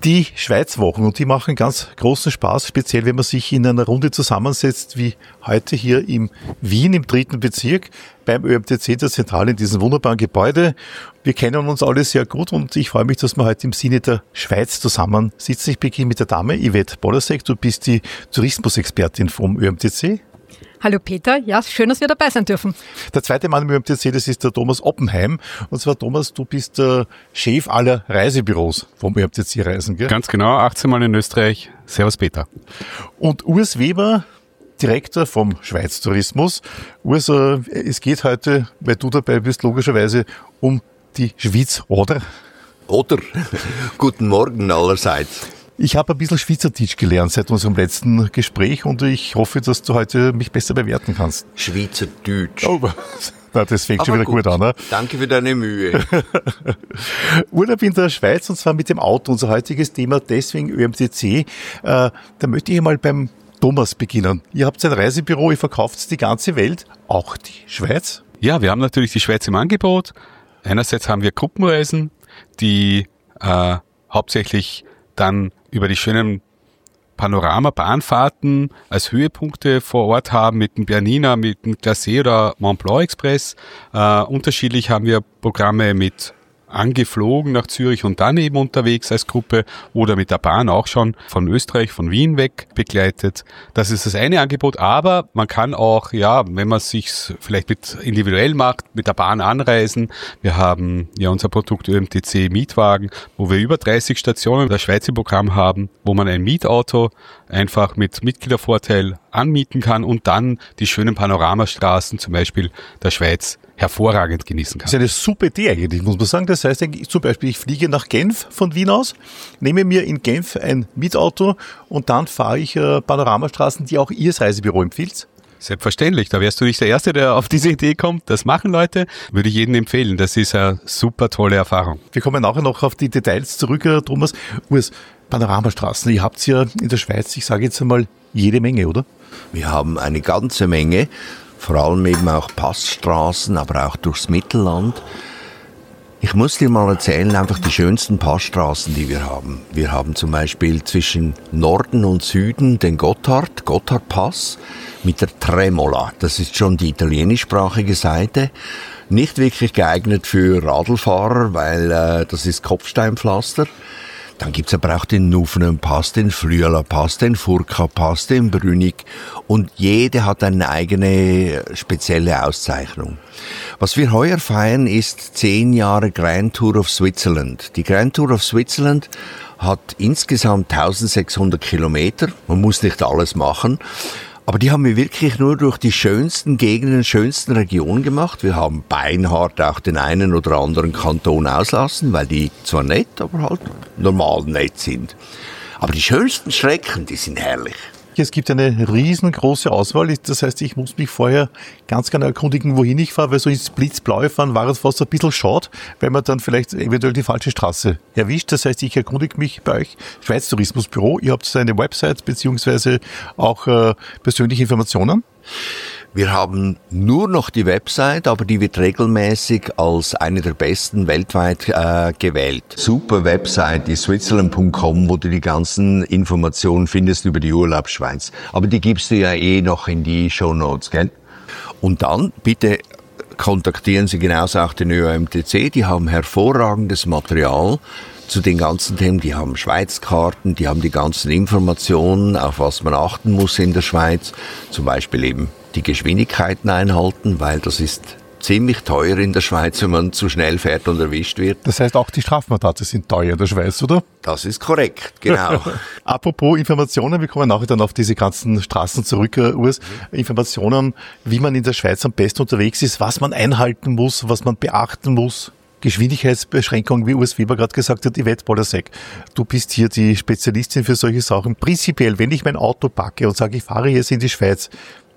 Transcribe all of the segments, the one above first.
Die Schweizwochen, und die machen ganz großen Spaß, speziell wenn man sich in einer Runde zusammensetzt, wie heute hier in Wien im 3. Bezirk beim ÖMTC der Zentrale in diesem wunderbaren Gebäude. Wir kennen uns alle sehr gut und ich freue mich, dass wir heute im Sinne der Schweiz zusammensitzen. Ich beginne mit der Dame Yvette Bolasek. Du bist die Tourismusexpertin vom ÖMTC. Hallo Peter, ja, schön, dass wir dabei sein dürfen. Der zweite Mann im ÖMTC, das ist der Thomas Oppenheim. Und zwar, Thomas, du bist der Chef aller Reisebüros vom ÖMTC-Reisen, gell? Ganz genau, 18 Mal in Österreich. Servus Peter. Und Urs Weber, Direktor vom Schweiz Tourismus. Urs, es geht heute, weil du dabei bist, logischerweise um die Schweiz, oder? Oder? Guten Morgen allerseits. Ich habe ein bisschen Schweizerdeutsch gelernt seit unserem letzten Gespräch und ich hoffe, dass du heute mich besser bewerten kannst. Schweizerdeutsch. Oh, na, das fängt schon wieder gut an. Ne? Danke für deine Mühe. Urlaub in der Schweiz und zwar mit dem Auto. Unser heutiges Thema, deswegen ÖMTC. Da möchte ich mal beim Thomas beginnen. Ihr habt ein Reisebüro, ihr verkauft die ganze Welt, auch die Schweiz? Ja, wir haben natürlich die Schweiz im Angebot. Einerseits haben wir Gruppenreisen, die hauptsächlich dann über die schönen Panorama-Bahnfahrten als Höhepunkte vor Ort haben mit dem Bernina, mit dem Glacé oder Mont Blanc Express. Unterschiedlich haben wir Programme mit angeflogen nach Zürich und dann eben unterwegs als Gruppe oder mit der Bahn auch schon von Österreich, von Wien weg begleitet. Das ist das eine Angebot, aber man kann auch, ja, wenn man sich's vielleicht mit individuell macht, mit der Bahn anreisen. Wir haben ja unser Produkt ÖMTC Mietwagen, wo wir über 30 Stationen das Schweizer Programm haben, wo man ein Mietauto einfach mit Mitgliedervorteil anmieten kann und dann die schönen Panoramastraßen zum Beispiel der Schweiz hervorragend genießen kann. Das ist eine super Idee eigentlich, muss man sagen. Das heißt eigentlich zum Beispiel, ich fliege nach Genf von Wien aus, nehme mir in Genf ein Mietauto und dann fahre ich Panoramastraßen, die auch ihr als Reisebüro empfiehlt. Selbstverständlich, da wärst du nicht der Erste, der auf diese Idee kommt. Das machen Leute, würde ich jedem empfehlen. Das ist eine super tolle Erfahrung. Wir kommen nachher noch auf die Details zurück, Thomas. Urs, Panoramastraßen, ihr habt ja in der Schweiz, ich sage jetzt einmal, jede Menge, oder? Wir haben eine ganze Menge, vor allem eben auch Passstraßen, aber auch durchs Mittelland. Ich muss dir mal erzählen, einfach die schönsten Passstraßen, die wir haben. Wir haben zum Beispiel zwischen Norden und Süden den Gotthardpass mit der Tremola. Das ist schon die italienischsprachige Seite. Nicht wirklich geeignet für Radlfahrer, weil das ist Kopfsteinpflaster. Dann gibt's aber auch den Nufenen-Pass, den Flüela-Pass, den Furka-Pass, den Brünig und jede hat eine eigene spezielle Auszeichnung. Was wir heuer feiern, ist 10 Jahre Grand Tour of Switzerland. Die Grand Tour of Switzerland hat insgesamt 1600 Kilometer. Man muss nicht alles machen. Aber die haben wir wirklich nur durch die schönsten Gegenden, schönsten Regionen gemacht. Wir haben beinhart auch den einen oder anderen Kanton auslassen, weil die zwar nett, aber halt normal nett sind. Aber die schönsten Strecken, die sind herrlich. Es gibt eine riesengroße Auswahl. Das heißt, ich muss mich vorher ganz genau erkundigen, wohin ich fahre, weil so ins Blitzblaue fahren war es fast ein bisschen schade, weil man dann vielleicht eventuell die falsche Straße erwischt. Das heißt, ich erkundige mich bei euch, Schweiz Tourismusbüro. Ihr habt eine Website beziehungsweise auch persönliche Informationen. Wir haben nur noch die Website, aber die wird regelmäßig als eine der besten weltweit gewählt. Super Website ist switzerland.com, wo du die ganzen Informationen findest über die Urlaubsschweiz. Aber die gibst du ja noch in die Shownotes, gell? Und dann bitte kontaktieren Sie genauso auch den ÖMTC. Die haben hervorragendes Material zu den ganzen Themen. Die haben Schweizkarten, die haben die ganzen Informationen, auf was man achten muss in der Schweiz. Zum Beispiel eben die Geschwindigkeiten einhalten, weil das ist ziemlich teuer in der Schweiz, wenn man zu schnell fährt und erwischt wird. Das heißt, auch die Strafmandate sind teuer in der Schweiz, oder? Das ist korrekt, genau. Apropos Informationen, wir kommen nachher dann auf diese ganzen Straßen zurück, Urs. Informationen, wie man in der Schweiz am besten unterwegs ist, was man einhalten muss, was man beachten muss. Geschwindigkeitsbeschränkung, wie Urs Weber gerade gesagt hat, Yvette Bolasek. Du bist hier die Spezialistin für solche Sachen. Prinzipiell, wenn ich mein Auto packe und sage, ich fahre jetzt in die Schweiz,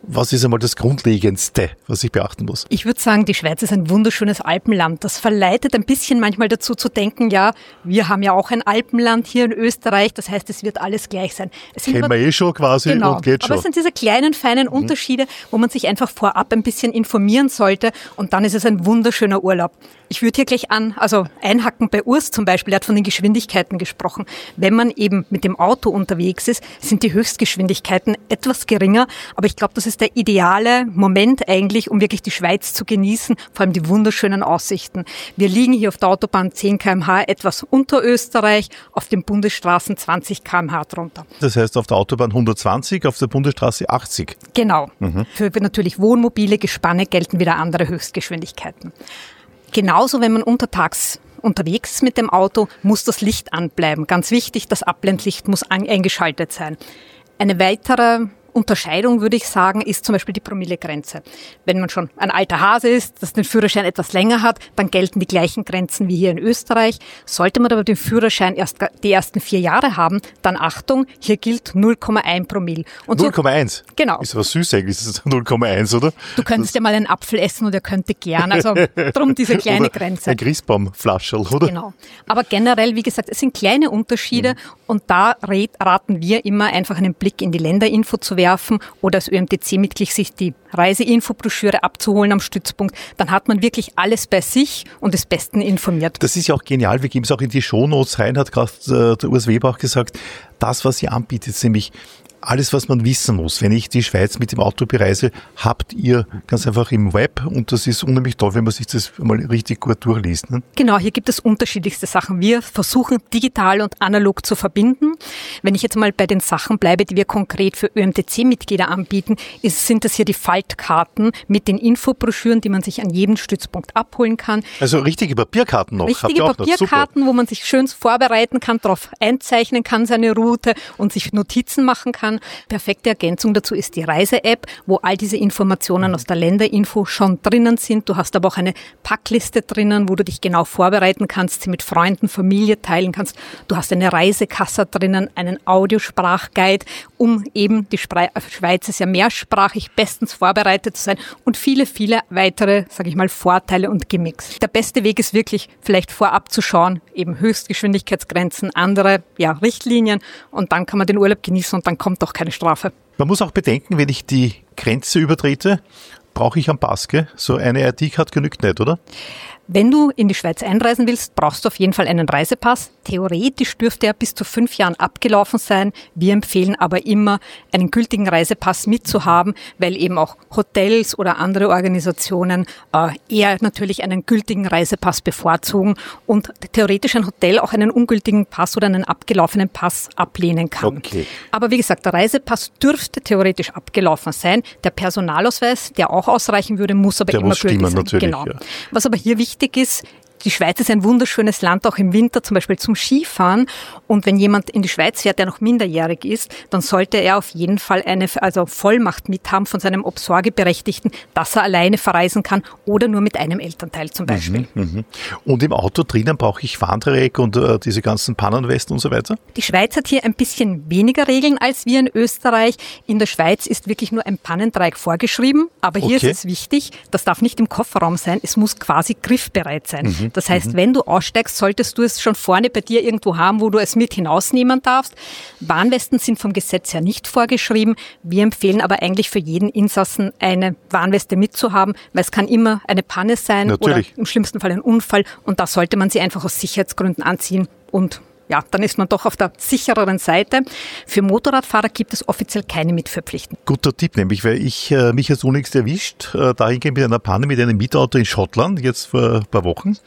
Was ist einmal das Grundlegendste, was ich beachten muss? Ich würde sagen, die Schweiz ist ein wunderschönes Alpenland. Das verleitet ein bisschen manchmal dazu zu denken, ja, wir haben ja auch ein Alpenland hier in Österreich, das heißt, es wird alles gleich sein. Kennen wir schon quasi genau, und geht schon. Aber es sind diese kleinen, feinen Unterschiede, wo man sich einfach vorab ein bisschen informieren sollte und dann ist es ein wunderschöner Urlaub. Ich würde hier gleich einhacken bei Urs zum Beispiel, er hat von den Geschwindigkeiten gesprochen. Wenn man eben mit dem Auto unterwegs ist, sind die Höchstgeschwindigkeiten etwas geringer, aber ich glaube, das ist der ideale Moment eigentlich, um wirklich die Schweiz zu genießen, vor allem die wunderschönen Aussichten. Wir liegen hier auf der Autobahn 10 km/h etwas unter Österreich, auf den Bundesstraßen 20 km/h drunter. Das heißt auf der Autobahn 120, auf der Bundesstraße 80. Genau. Für natürlich wohnmobile Gespanne gelten wieder andere Höchstgeschwindigkeiten. Genauso, wenn man untertags unterwegs ist mit dem Auto, muss das Licht anbleiben. Ganz wichtig, das Abblendlicht muss eingeschaltet sein. Eine weitere Unterscheidung, würde ich sagen, ist zum Beispiel die Promillegrenze. Wenn man schon ein alter Hase ist, das den Führerschein etwas länger hat, dann gelten die gleichen Grenzen wie hier in Österreich. Sollte man aber den Führerschein erst die ersten 4 Jahre haben, dann Achtung, hier gilt 0,1 Promille. 0,1? Genau. Ist aber süß eigentlich, das ist 0,1, oder? Du könntest ja mal einen Apfel essen und er könnte gern. Also drum diese kleine oder Grenze. Ein Christbaumflascherl, oder? Genau. Aber generell, wie gesagt, es sind kleine Unterschiede und da raten wir immer einfach einen Blick in die Länderinfo zu werfen oder als ÖMTC-Mitglied sich die Reiseinfobroschüre abzuholen am Stützpunkt. Dann hat man wirklich alles bei sich und ist bestens informiert. Das ist ja auch genial. Wir geben es auch in die Shownotes rein, hat gerade der Urs Weber auch gesagt. Das, was ihr anbietet, ist nämlich alles, was man wissen muss. Wenn ich die Schweiz mit dem Auto bereise, habt ihr ganz einfach im Web und das ist unheimlich toll, wenn man sich das mal richtig gut durchliest. Ne? Genau, hier gibt es unterschiedlichste Sachen. Wir versuchen digital und analog zu verbinden. Wenn ich jetzt mal bei den Sachen bleibe, die wir konkret für ÖMTC-Mitglieder anbieten, sind das hier die Faltkarten mit den Infobroschüren, die man sich an jedem Stützpunkt abholen kann. Also richtige Papierkarten noch. Richtige Papierkarten, wo man sich schön vorbereiten kann, darauf einzeichnen kann, seine Route und sich Notizen machen kann. Perfekte Ergänzung dazu ist die Reise-App, wo all diese Informationen aus der Länderinfo schon drinnen sind. Du hast aber auch eine Packliste drinnen, wo du dich genau vorbereiten kannst, sie mit Freunden, Familie teilen kannst. Du hast eine Reisekasse drinnen, einen Audiosprachguide, um eben die Schweiz ist ja mehrsprachig bestens vorbereitet zu sein und viele, viele weitere, sage ich mal, Vorteile und Gimmicks. Der beste Weg ist wirklich vielleicht vorab zu schauen, eben Höchstgeschwindigkeitsgrenzen, andere Richtlinien und dann kann man den Urlaub genießen und dann kommt doch keine Strafe. Man muss auch bedenken, wenn ich die Grenze übertrete, brauche ich einen Pass, gell? So eine ID-Card genügt nicht, oder? Wenn du in die Schweiz einreisen willst, brauchst du auf jeden Fall einen Reisepass. Theoretisch dürfte er bis zu 5 Jahren abgelaufen sein. Wir empfehlen aber immer, einen gültigen Reisepass mitzuhaben, weil eben auch Hotels oder andere Organisationen eher natürlich einen gültigen Reisepass bevorzugen und theoretisch ein Hotel auch einen ungültigen Pass oder einen abgelaufenen Pass ablehnen kann. Okay. Aber wie gesagt, der Reisepass dürfte theoretisch abgelaufen sein. Der Personalausweis, der auch ausreichen würde, muss aber immer gültig sein. Natürlich, genau. Ja. Was aber hier wichtig ist, die Schweiz ist ein wunderschönes Land, auch im Winter zum Beispiel zum Skifahren. Und wenn jemand in die Schweiz fährt, der noch minderjährig ist, dann sollte er auf jeden Fall eine Vollmacht mithaben von seinem Obsorgeberechtigten, dass er alleine verreisen kann oder nur mit einem Elternteil zum Beispiel. Und im Auto drinnen brauche ich Warndreieck und diese ganzen Pannenwesten und so weiter? Die Schweiz hat hier ein bisschen weniger Regeln als wir in Österreich. In der Schweiz ist wirklich nur ein Pannendreieck vorgeschrieben. Aber hier ist es wichtig, das darf nicht im Kofferraum sein, es muss quasi griffbereit sein. Das heißt, wenn du aussteigst, solltest du es schon vorne bei dir irgendwo haben, wo du es mit hinausnehmen darfst. Warnwesten sind vom Gesetz her nicht vorgeschrieben. Wir empfehlen aber eigentlich für jeden Insassen eine Warnweste mitzuhaben, weil es kann immer eine Panne sein oder im schlimmsten Fall ein Unfall. Und da sollte man sie einfach aus Sicherheitsgründen anziehen und ja, dann ist man doch auf der sichereren Seite. Für Motorradfahrer gibt es offiziell keine Mitfahrpflichten. Guter Tipp, nämlich, weil ich mich jetzt unlängst erwischt, dahingehend mit einer Panne mit einem Mietauto in Schottland, jetzt vor ein paar Wochen.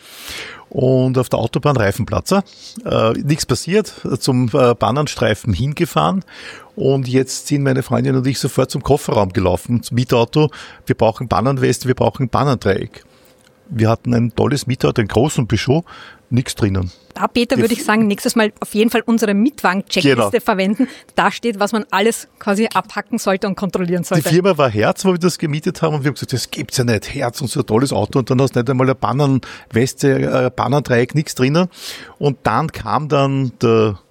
Und auf der Autobahn Reifenplatzer. Nichts passiert, zum Bahnanstreifen hingefahren. Und jetzt sind meine Freundin und ich sofort zum Kofferraum gelaufen, zum Mietauto. Wir brauchen Bannenweste, wir brauchen Bannendreieck. Wir hatten ein tolles Mietauto, einen großen Peugeot, nichts drinnen. Da, Peter, würde ich sagen, nächstes Mal auf jeden Fall unsere Mietwagen-Checkliste verwenden. Da steht, was man alles quasi abhacken sollte und kontrollieren sollte. Die Firma war Herz, wo wir das gemietet haben und wir haben gesagt, das gibt's ja nicht, Herz und so ein tolles Auto und dann hast du nicht einmal eine Bannenweste, Bannendreieck, nichts drinnen. Und dann kam dann der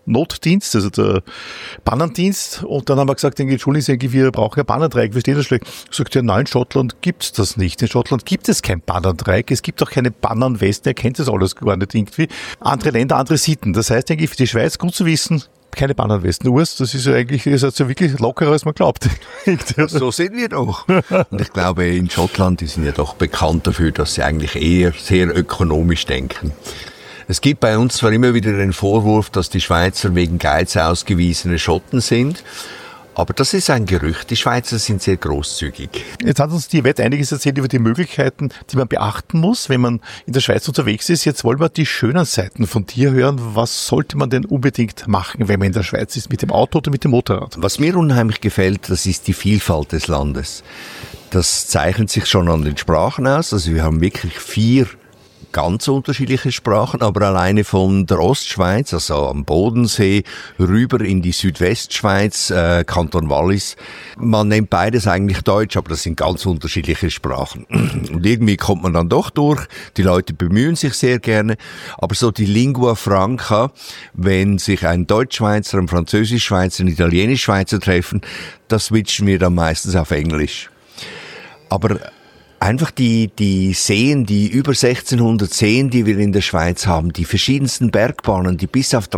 Notdienst, also der Bannendienst. Und dann haben wir gesagt, entschuldigen Sie, wir brauchen ein Bannendreieck. Wie steht das schlecht? Sagt er, nein, in Schottland gibt's das nicht. In Schottland gibt es kein Bannendreieck. Es gibt auch keine Bannenwesten. Er kennt das alles gar nicht irgendwie. Andere Länder, andere Sitten. Das heißt eigentlich für die Schweiz gut zu wissen, keine Bannenwesten. Urs, das ist ja eigentlich, ihr seid ja wirklich lockerer, als man glaubt. So sind wir doch. Und ich glaube, in Schottland, die sind ja doch bekannt dafür, dass sie eigentlich eher sehr ökonomisch denken. Es gibt bei uns zwar immer wieder den Vorwurf, dass die Schweizer wegen Geiz ausgewiesene Schotten sind, aber das ist ein Gerücht. Die Schweizer sind sehr großzügig. Jetzt hat uns die Yvette einiges erzählt über die Möglichkeiten, die man beachten muss, wenn man in der Schweiz unterwegs ist. Jetzt wollen wir die schönen Seiten von dir hören. Was sollte man denn unbedingt machen, wenn man in der Schweiz ist, mit dem Auto oder mit dem Motorrad? Was mir unheimlich gefällt, das ist die Vielfalt des Landes. Das zeichnet sich schon an den Sprachen aus. Also wir haben wirklich 4 ganz unterschiedliche Sprachen, aber alleine von der Ostschweiz, also am Bodensee, rüber in die Südwestschweiz, Kanton Wallis. Man nennt beides eigentlich Deutsch, aber das sind ganz unterschiedliche Sprachen. Und irgendwie kommt man dann doch durch. Die Leute bemühen sich sehr gerne. Aber so die Lingua Franca, wenn sich ein Deutschschweizer, ein Französischschweizer, ein Italienischschweizer treffen, das switchen wir dann meistens auf Englisch. Aber einfach die Seen, die über 1600 Seen, die wir in der Schweiz haben, die verschiedensten Bergbahnen, die bis auf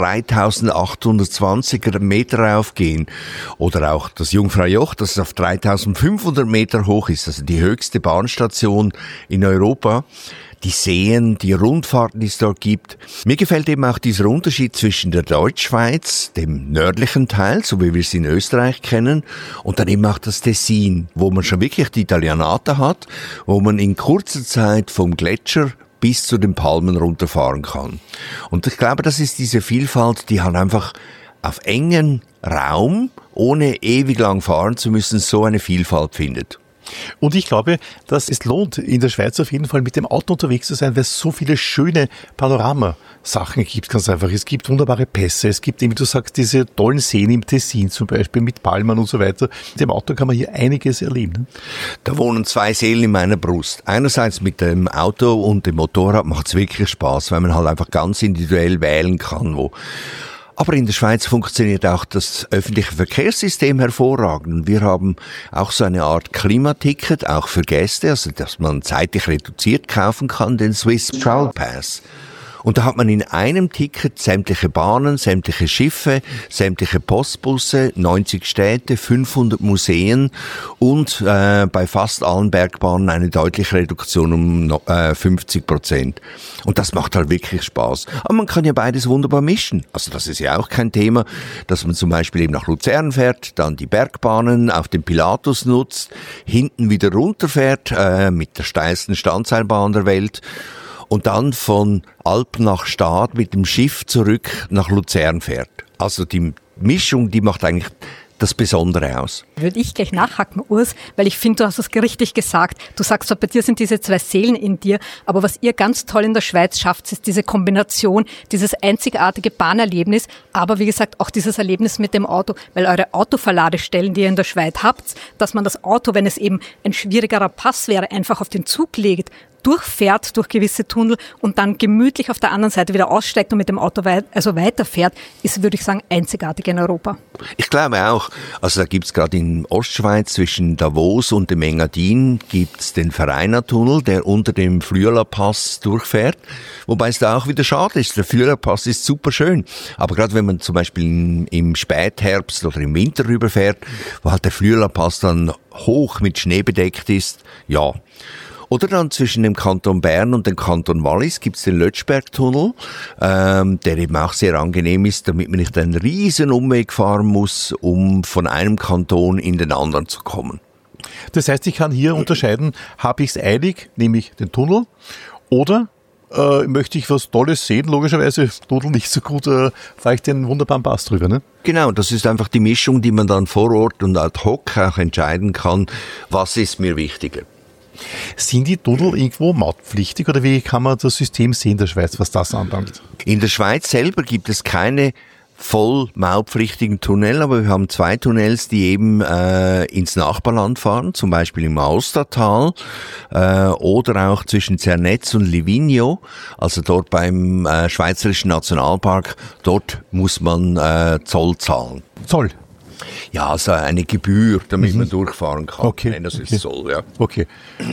3820 Meter raufgehen, oder auch das Jungfraujoch, das auf 3500 Meter hoch ist, also die höchste Bahnstation in Europa. Die Seen, die Rundfahrten, die es dort gibt. Mir gefällt eben auch dieser Unterschied zwischen der Deutschschweiz, dem nördlichen Teil, so wie wir es in Österreich kennen, und dann eben auch das Tessin, wo man schon wirklich die Italianata hat, wo man in kurzer Zeit vom Gletscher bis zu den Palmen runterfahren kann. Und ich glaube, das ist diese Vielfalt, die halt einfach auf engen Raum, ohne ewig lang fahren zu müssen, so eine Vielfalt findet. Und ich glaube, dass es lohnt, in der Schweiz auf jeden Fall mit dem Auto unterwegs zu sein, weil es so viele schöne Panoramasachen gibt, ganz einfach. Es gibt wunderbare Pässe, es gibt eben, wie du sagst, diese tollen Seen im Tessin zum Beispiel, mit Palmen und so weiter. Mit dem Auto kann man hier einiges erleben. Ne? Da wohnen 2 Seelen in meiner Brust. Einerseits mit dem Auto und dem Motorrad macht es wirklich Spaß, weil man halt einfach ganz individuell wählen kann, wo. Aber in der Schweiz funktioniert auch das öffentliche Verkehrssystem hervorragend. Wir haben auch so eine Art Klimaticket, auch für Gäste, also dass man zeitlich reduziert kaufen kann, den Swiss Travel Pass. Und da hat man in einem Ticket sämtliche Bahnen, sämtliche Schiffe, sämtliche Postbusse, 90 Städte, 500 Museen und bei fast allen Bergbahnen eine deutliche Reduktion um 50%. Und das macht halt wirklich Spaß. Aber man kann ja beides wunderbar mischen. Also das ist ja auch kein Thema, dass man zum Beispiel eben nach Luzern fährt, dann die Bergbahnen auf dem Pilatus nutzt, hinten wieder runterfährt mit der steilsten Standseilbahn der Welt, und dann von Alp nach Stad mit dem Schiff zurück nach Luzern fährt. Also die Mischung, die macht eigentlich das Besondere aus. Würde ich gleich nachhaken, Urs, weil ich finde, du hast es richtig gesagt. Du sagst zwar, bei dir sind diese 2 Seelen in dir, aber was ihr ganz toll in der Schweiz schafft, ist diese Kombination, dieses einzigartige Bahnerlebnis, aber wie gesagt auch dieses Erlebnis mit dem Auto, weil eure Autoverladestellen, die ihr in der Schweiz habt, dass man das Auto, wenn es eben ein schwierigerer Pass wäre, einfach auf den Zug legt, durchfährt durch gewisse Tunnel und dann gemütlich auf der anderen Seite wieder aussteigt und mit dem Auto weiterfährt, ist, würde ich sagen, einzigartig in Europa. Ich glaube auch. Also da gibt's gerade in Ostschweiz zwischen Davos und dem Engadin gibt's den Vereiner-Tunnel, der unter dem Flüela-Pass durchfährt. Wobei es da auch wieder schade ist. Der Flüela-Pass ist super schön. Aber gerade wenn man zum Beispiel im Spätherbst oder im Winter rüberfährt, wo halt der Flüela-Pass dann hoch mit Schnee bedeckt ist, ja. Oder dann zwischen dem Kanton Bern und dem Kanton Wallis gibt's den Lötschberg-Tunnel, der eben auch sehr angenehm ist, damit man nicht einen riesen Umweg fahren muss, um von einem Kanton in den anderen zu kommen. Das heißt, ich kann hier unterscheiden, habe ich es eilig, nehme ich den Tunnel, oder möchte ich was Tolles sehen, logischerweise Tunnel nicht so gut, fahre ich den wunderbaren Pass drüber. Ne? Genau, das ist einfach die Mischung, die man dann vor Ort und ad hoc auch entscheiden kann, was ist mir wichtiger. Sind die Tunnel irgendwo mautpflichtig oder wie kann man das System sehen in der Schweiz, was das anbelangt? In der Schweiz selber gibt es keine voll mautpflichtigen Tunnel, aber wir haben 2 Tunnels, die eben ins Nachbarland fahren, zum Beispiel im Aostatal oder auch zwischen Zernetz und Livigno, also dort beim Schweizerischen Nationalpark, dort muss man Zoll zahlen. Zoll? Ja, also eine Gebühr, damit man durchfahren kann. Okay. Das ist Zoll, ja. Okay.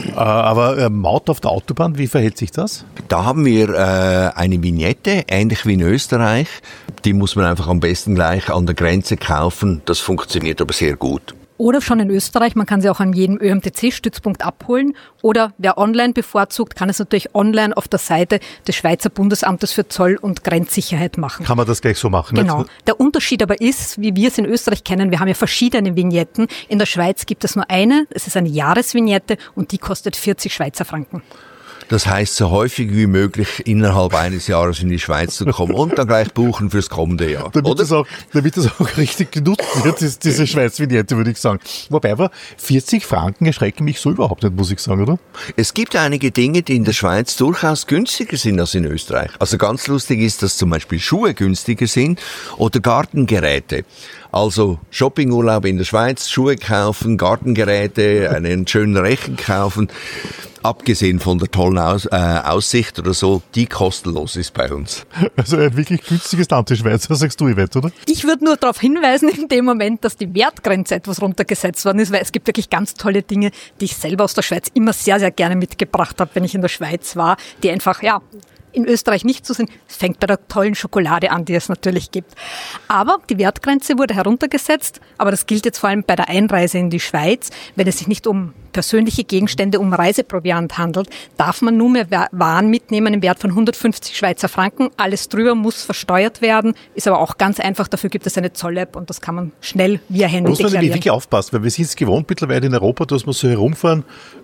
Aber Maut auf der Autobahn, wie verhält sich das? Da haben wir eine Vignette, ähnlich wie in Österreich. Die muss man einfach am besten gleich an der Grenze kaufen. Das funktioniert aber sehr gut. Oder schon in Österreich, man kann sie auch an jedem ÖMTC-Stützpunkt abholen. Oder wer online bevorzugt, kann es natürlich online auf der Seite des Schweizer Bundesamtes für Zoll- und Grenzsicherheit machen. Kann man das gleich so machen? Genau. Der Unterschied aber ist, wie wir es in Österreich kennen, wir haben ja verschiedene Vignetten. In der Schweiz gibt es nur eine, es ist eine Jahresvignette und die kostet 40 Schweizer Franken. Das heißt, so häufig wie möglich innerhalb eines Jahres in die Schweiz zu kommen und dann gleich buchen fürs kommende Jahr. Damit das auch richtig genutzt wird, diese Schweiz-Vignette, würde ich sagen. Wobei aber 40 Franken erschrecken mich so überhaupt nicht, muss ich sagen, oder? Es gibt einige Dinge, die in der Schweiz durchaus günstiger sind als in Österreich. Also ganz lustig ist, dass zum Beispiel Schuhe günstiger sind oder Gartengeräte. Also Shoppingurlaub in der Schweiz, Schuhe kaufen, Gartengeräte, einen schönen Rechen kaufen. Abgesehen von der tollen Aussicht oder so, die kostenlos ist bei uns. Also ein wirklich günstiges Land, die Schweiz, was sagst du, Yvette, oder? Ich würde nur darauf hinweisen, in dem Moment, dass die Wertgrenze etwas runtergesetzt worden ist, weil es gibt wirklich ganz tolle Dinge, die ich selber aus der Schweiz immer sehr, sehr gerne mitgebracht habe, wenn ich in der Schweiz war, die einfach, in Österreich nicht so sind. Es fängt bei der tollen Schokolade an, die es natürlich gibt. Aber die Wertgrenze wurde heruntergesetzt, aber das gilt jetzt vor allem bei der Einreise in die Schweiz. Wenn es sich nicht um persönliche Gegenstände, um Reiseproviant handelt, darf man nur mehr Waren mitnehmen im Wert von 150 Schweizer Franken. Alles drüber muss versteuert werden, ist aber auch ganz einfach. Dafür gibt es eine Zoll-App und das kann man schnell via Handy muss man deklarieren. wirklich aufpassen, weil wir sind es gewohnt mittlerweile in Europa, dass wir so herumfahren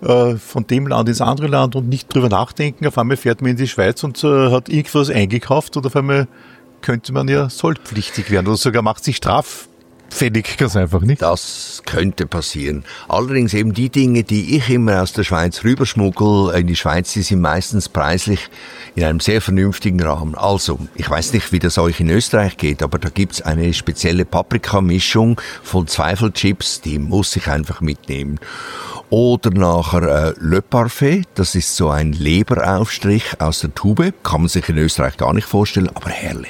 von dem Land ins andere Land und nicht drüber nachdenken. Auf einmal fährt man in die Schweiz und hat irgendwas eingekauft und auf einmal könnte man ja zollpflichtig werden oder sogar macht sich straffällig, ganz einfach, nicht? Das könnte passieren. Allerdings eben die Dinge, die ich immer aus der Schweiz rüberschmuggel in die Schweiz, die sind meistens preislich in einem sehr vernünftigen Rahmen. Also, ich weiß nicht, wie das euch in Österreich geht, aber da gibt's eine spezielle Paprikamischung von Zweifelchips, die muss ich einfach mitnehmen. Oder nachher Le Parfait, das ist so ein Leberaufstrich aus der Tube, kann man sich in Österreich gar nicht vorstellen, aber herrlich.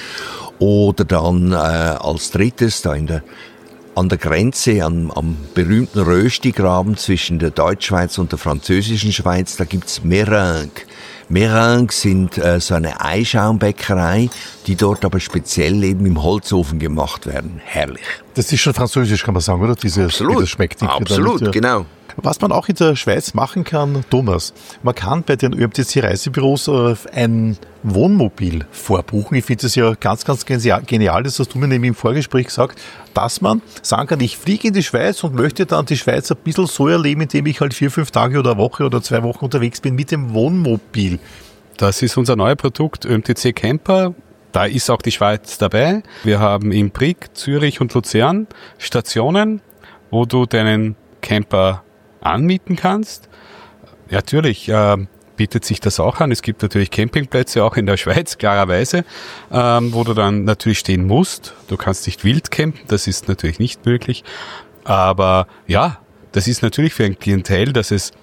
Oder dann als drittes da an der Grenze, am berühmten Röstigraben zwischen der Deutschschweiz und der französischen Schweiz, da gibt's Meringues. Meringues sind so eine Eischaumbäckerei, die dort aber speziell eben im Holzofen gemacht werden. Herrlich. Das ist schon französisch, kann man sagen, oder? Absolut, wie das schmeckt. absolut, genau. Was man auch in der Schweiz machen kann, Thomas, man kann bei den ÖMTC-Reisebüros ein Wohnmobil vorbuchen. Ich finde das ja ganz, ganz genial, das hast du mir nämlich im Vorgespräch gesagt, dass man sagen kann, ich fliege in die Schweiz und möchte dann die Schweiz ein bisschen so erleben, indem ich halt 4-5 Tage oder eine Woche oder 2 Wochen unterwegs bin mit dem Wohnmobil. Das ist unser neues Produkt, ÖMTC Camper. Da ist auch die Schweiz dabei. Wir haben in Brig, Zürich und Luzern Stationen, wo du deinen Camper anmieten kannst. Natürlich bietet sich das auch an. Es gibt natürlich Campingplätze auch in der Schweiz, klarerweise, wo du dann natürlich stehen musst. Du kannst nicht wild campen, das ist natürlich nicht möglich. Aber ja, das ist natürlich für ein Klientel,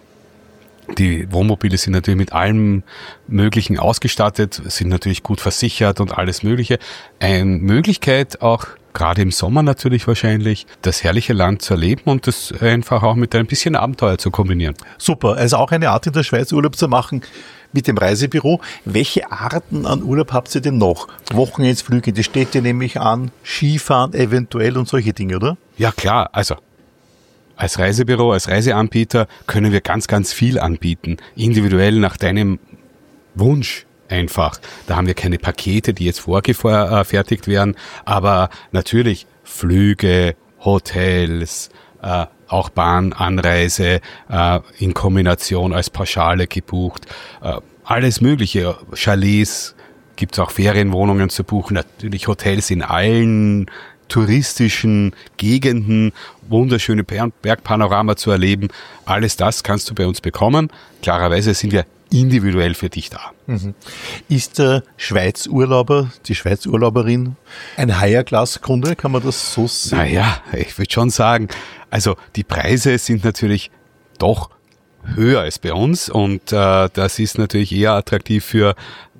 die Wohnmobile sind natürlich mit allem Möglichen ausgestattet, sind natürlich gut versichert und alles Mögliche. Eine Möglichkeit auch, gerade im Sommer natürlich wahrscheinlich, das herrliche Land zu erleben und das einfach auch mit ein bisschen Abenteuer zu kombinieren. Super, also auch eine Art in der Schweiz Urlaub zu machen mit dem Reisebüro. Welche Arten an Urlaub habt ihr denn noch? Wochenendsflüge in die Städte nehme ich an, Skifahren eventuell und solche Dinge, oder? Ja klar, also als Reisebüro, als Reiseanbieter können wir ganz, ganz viel anbieten, individuell nach deinem Wunsch. Einfach. Da haben wir keine Pakete, die jetzt vorgefertigt werden, aber natürlich Flüge, Hotels, auch Bahnanreise in Kombination als Pauschale gebucht, alles Mögliche. Chalets, gibt es auch Ferienwohnungen zu buchen, natürlich Hotels in allen touristischen Gegenden, wunderschöne Bergpanorama zu erleben. Alles das kannst du bei uns bekommen. Klarerweise sind wir individuell für dich da. Ist der Schweizurlauber, die Schweizurlauberin ein Higher-Class-Kunde? Kann man das so sehen? Naja, ich würde schon sagen, also die Preise sind natürlich doch höher als bei uns und das ist natürlich eher attraktiv für,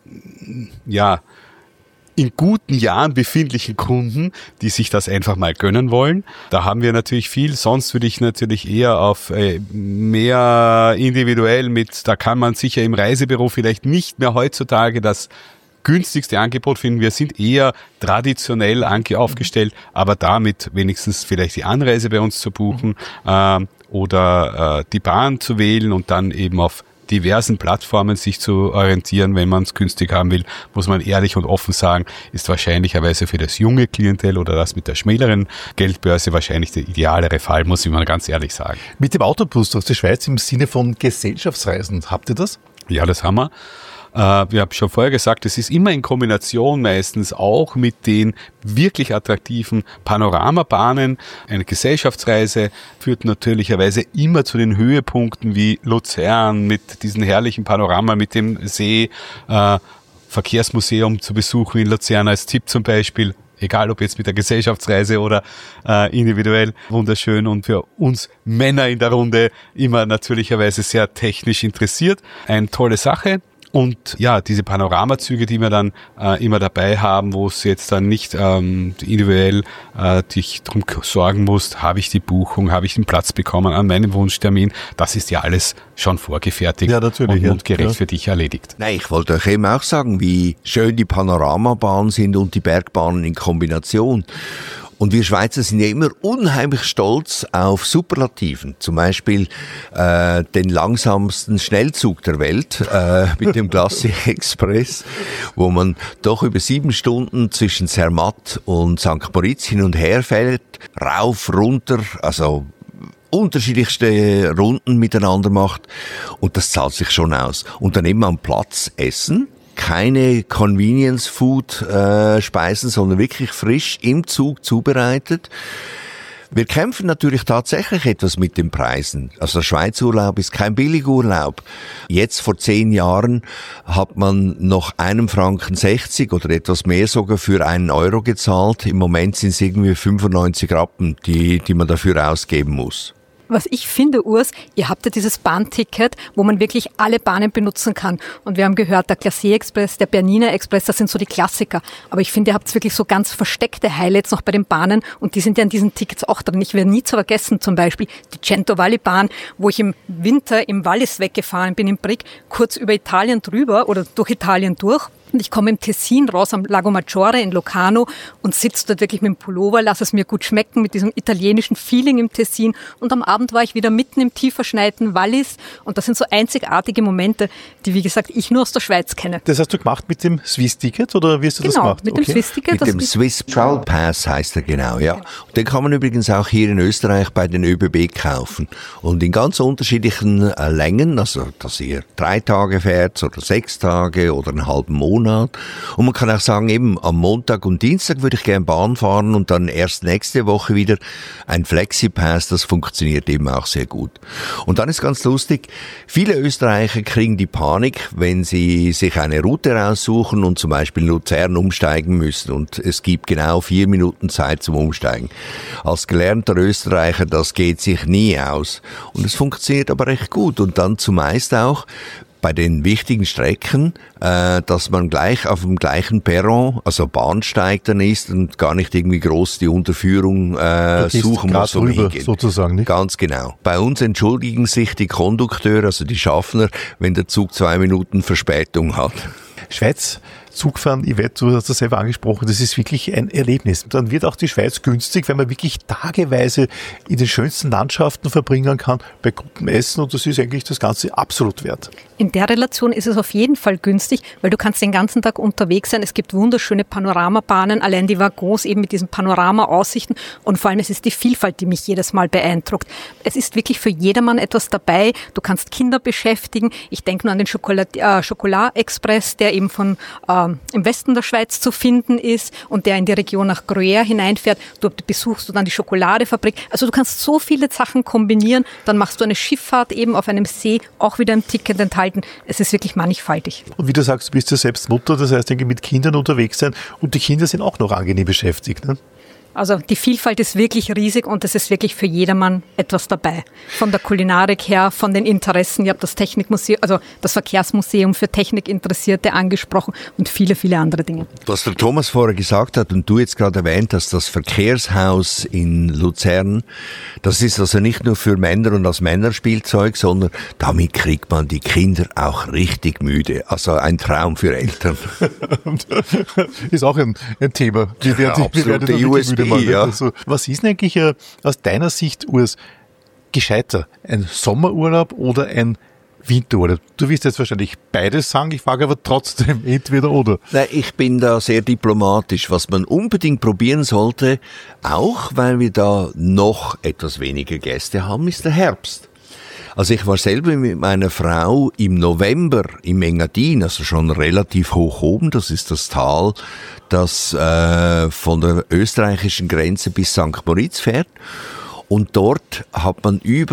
in guten Jahren befindlichen Kunden, die sich das einfach mal gönnen wollen. Da haben wir natürlich viel, sonst würde ich natürlich eher auf mehr individuell da kann man sicher im Reisebüro vielleicht nicht mehr heutzutage das günstigste Angebot finden. Wir sind eher traditionell aufgestellt, aber damit wenigstens vielleicht die Anreise bei uns zu buchen oder die Bahn zu wählen und dann eben auf diversen Plattformen sich zu orientieren, wenn man es günstig haben will, muss man ehrlich und offen sagen, ist wahrscheinlicherweise für das junge Klientel oder das mit der schmäleren Geldbörse wahrscheinlich der idealere Fall, muss ich mal ganz ehrlich sagen. Mit dem Autobus durch die Schweiz im Sinne von Gesellschaftsreisen, habt ihr das? Ja, das haben wir. Wir haben schon vorher gesagt, es ist immer in Kombination meistens auch mit den wirklich attraktiven Panoramabahnen. Eine Gesellschaftsreise führt natürlicherweise immer zu den Höhepunkten wie Luzern mit diesen herrlichen Panorama mit dem See, Verkehrsmuseum zu besuchen in Luzern als Tipp zum Beispiel. Egal ob jetzt mit der Gesellschaftsreise oder individuell, wunderschön und für uns Männer in der Runde immer natürlicherweise sehr technisch interessiert. Eine tolle Sache. Und ja, diese Panoramazüge, die wir dann immer dabei haben, wo es jetzt dann nicht individuell dich drum sorgen musst, habe ich die Buchung, habe ich den Platz bekommen an meinem Wunschtermin, das ist ja alles schon vorgefertigt und mundgerecht für dich erledigt. Nein, ich wollte euch eben auch sagen, wie schön die Panoramabahnen sind und die Bergbahnen in Kombination. Und wir Schweizer sind ja immer unheimlich stolz auf Superlativen. Zum Beispiel den langsamsten Schnellzug der Welt mit dem Glacier Express, wo man doch über 7 Stunden zwischen Zermatt und St. Moritz hin und her fährt, rauf, runter, also unterschiedlichste Runden miteinander macht. Und das zahlt sich schon aus. Und dann eben am Platz essen. Keine Convenience-Food-Speisen, sondern wirklich frisch im Zug zubereitet. Wir kämpfen natürlich tatsächlich etwas mit den Preisen. Also der Schweizurlaub ist kein Billigurlaub. Jetzt vor 10 Jahren hat man noch 1,60 Franken oder etwas mehr sogar für 1 Euro gezahlt. Im Moment sind es irgendwie 95 Rappen, die man dafür ausgeben muss. Was ich finde, Urs, ihr habt ja dieses Bahnticket, wo man wirklich alle Bahnen benutzen kann. Und wir haben gehört, der Glacier Express, der Bernina Express, das sind so die Klassiker. Aber ich finde, ihr habt wirklich so ganz versteckte Highlights noch bei den Bahnen und die sind ja in diesen Tickets auch drin. Ich werde nie zu vergessen, zum Beispiel die Cento Valli Bahn, wo ich im Winter im Wallis weggefahren bin, im Brig, kurz über Italien drüber oder durch Italien durch. Und ich komme im Tessin raus am Lago Maggiore in Locarno und sitze dort wirklich mit dem Pullover, lasse es mir gut schmecken mit diesem italienischen Feeling im Tessin. Und am Abend war ich wieder mitten im tief verschneiten Wallis. Und das sind so einzigartige Momente, die, wie gesagt, ich nur aus der Schweiz kenne. Das hast du gemacht mit dem Swiss-Ticket oder wie hast du das gemacht? Genau, mit dem Swiss-Ticket. Mit dem Swiss Travel Pass heißt er genau, ja. Und den kann man übrigens auch hier in Österreich bei den ÖBB kaufen. Und in ganz unterschiedlichen Längen, also dass ihr 3 Tage fährt oder 6 Tage oder einen halben Monat. Und man kann auch sagen, eben am Montag und Dienstag würde ich gerne Bahn fahren und dann erst nächste Woche wieder ein Flexi-Pass, das funktioniert eben auch sehr gut. Und dann ist ganz lustig, viele Österreicher kriegen die Panik, wenn sie sich eine Route raussuchen und zum Beispiel in Luzern umsteigen müssen und es gibt genau 4 Minuten Zeit zum Umsteigen. Als gelernter Österreicher, das geht sich nie aus. Und es funktioniert aber recht gut und dann zumeist auch bei den wichtigen Strecken, dass man gleich auf dem gleichen Perron, also Bahnsteig dann ist und gar nicht irgendwie groß die Unterführung suchen muss. Drüber, sozusagen, nicht? Ganz genau. Bei uns entschuldigen sich die Kondukteure, also die Schaffner, wenn der Zug 2 Minuten Verspätung hat. Schweiz, Zugfahren, Yvette, du hast das selber angesprochen, das ist wirklich ein Erlebnis. Dann wird auch die Schweiz günstig, weil man wirklich tageweise in den schönsten Landschaften verbringen kann, bei gutem Essen und das ist eigentlich das Ganze absolut wert. In der Relation ist es auf jeden Fall günstig, weil du kannst den ganzen Tag unterwegs sein. Es gibt wunderschöne Panoramabahnen, allein die Waggons eben mit diesen Panorama-Aussichten und vor allem es ist die Vielfalt, die mich jedes Mal beeindruckt. Es ist wirklich für jedermann etwas dabei. Du kannst Kinder beschäftigen. Ich denke nur an den Chocolat Express, der eben von im Westen der Schweiz zu finden ist und der in die Region nach Gruyère hineinfährt. Dort besuchst du dann die Schokoladefabrik. Also du kannst so viele Sachen kombinieren. Dann machst du eine Schifffahrt eben auf einem See, auch wieder im Ticket enthalten. Es ist wirklich mannigfaltig. Und wie du sagst, du bist ja selbst Mutter, das heißt, mit Kindern unterwegs sein und die Kinder sind auch noch angenehm beschäftigt, ne? Also die Vielfalt ist wirklich riesig und es ist wirklich für jedermann etwas dabei. Von der Kulinarik her, von den Interessen. Ich habe das Technikmuseum, also das Verkehrsmuseum für Technikinteressierte angesprochen und viele, viele andere Dinge. Was der Thomas vorher gesagt hat und du jetzt gerade erwähnt hast, das Verkehrshaus in Luzern, das ist also nicht nur für Männer und als Männerspielzeug, sondern damit kriegt man die Kinder auch richtig müde. Also ein Traum für Eltern. Ist auch ein Thema. Absolute USB. Ja. Also, was ist denn eigentlich aus deiner Sicht, Urs, gescheiter? Ein Sommerurlaub oder ein Winterurlaub? Du wirst jetzt wahrscheinlich beides sagen, ich frage aber trotzdem entweder oder. Nein, ich bin da sehr diplomatisch. Was man unbedingt probieren sollte, auch weil wir da noch etwas weniger Gäste haben, ist der Herbst. Also ich war selber mit meiner Frau im November im Engadin, also schon relativ hoch oben, das ist das Tal, das von der österreichischen Grenze bis St. Moritz fährt. Und dort hat man über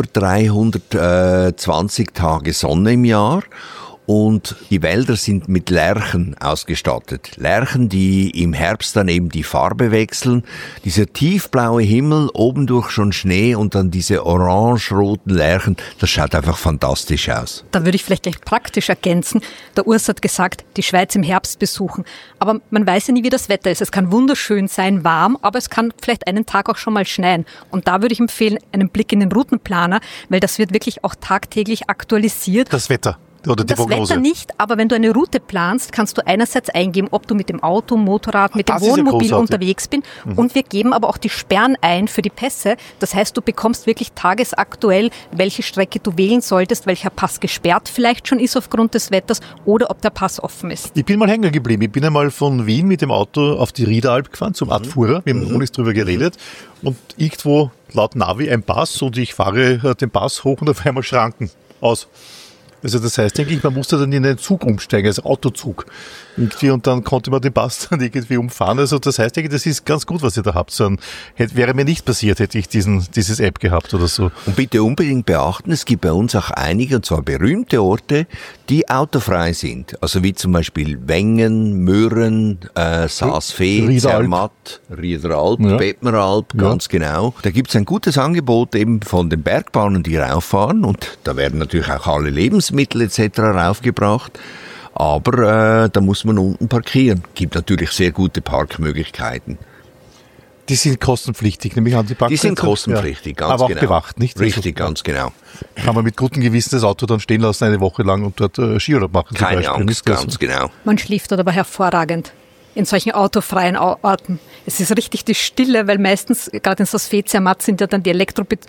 320 Tage Sonne im Jahr. Und die Wälder sind mit Lärchen ausgestattet. Lärchen, die im Herbst dann eben die Farbe wechseln. Dieser tiefblaue Himmel, obendurch schon Schnee und dann diese orange-roten Lärchen, das schaut einfach fantastisch aus. Da würde ich vielleicht gleich praktisch ergänzen. Der Urs hat gesagt, die Schweiz im Herbst besuchen. Aber man weiß ja nie, wie das Wetter ist. Es kann wunderschön sein, warm, aber es kann vielleicht einen Tag auch schon mal schneien. Und da würde ich empfehlen, einen Blick in den Routenplaner, weil das wird wirklich auch tagtäglich aktualisiert. Das Wetter. Oder die Prognose. Wetter nicht, aber wenn du eine Route planst, kannst du einerseits eingeben, ob du mit dem Auto, Motorrad, mit dem Wohnmobil unterwegs bist. Und wir geben aber auch die Sperren ein für die Pässe. Das heißt, du bekommst wirklich tagesaktuell, welche Strecke du wählen solltest, welcher Pass gesperrt vielleicht schon ist aufgrund des Wetters oder ob der Pass offen ist. Ich bin mal hängen geblieben. Ich bin einmal von Wien mit dem Auto auf die Riederalp gefahren, zum Adfuhrer. Wir haben noch drüber geredet. Und irgendwo laut Navi ein Pass und ich fahre den Pass hoch und auf einmal Schranken aus. Also das heißt eigentlich, man musste dann in einen Zug umsteigen, also Autozug irgendwie, und dann konnte man den Pass dann irgendwie umfahren. Also das heißt eigentlich, das ist ganz gut, was ihr da habt. So wäre mir nicht passiert, hätte ich dieses App gehabt oder so. Und bitte unbedingt beachten, es gibt bei uns auch einige, und zwar berühmte Orte, die autofrei sind. Also wie zum Beispiel Wengen, Mürren, Saas-Fee, Zermatt, Riederalp, ja. Bettmeralp, ganz genau. Da gibt es ein gutes Angebot eben von den Bergbahnen, die rauffahren, und da werden natürlich auch alle Lebensmittel etc. raufgebracht. Aber da muss man unten parkieren. Gibt natürlich sehr gute Parkmöglichkeiten. Die sind kostenpflichtig, nämlich an die Parkplätze. Die sind kostenpflichtig, ja. Ganz aber genau. Aber auch bewacht, nicht? Richtig, also, ganz genau. Kann man mit gutem Gewissen das Auto dann stehen lassen, eine Woche lang und dort Skiurlaub machen. Keine Angst, ganz genau. Man schläft dort aber hervorragend in solchen autofreien Orten. Es ist richtig die Stille, weil meistens, gerade in Saas-Fee, Zermatt, sind ja dann die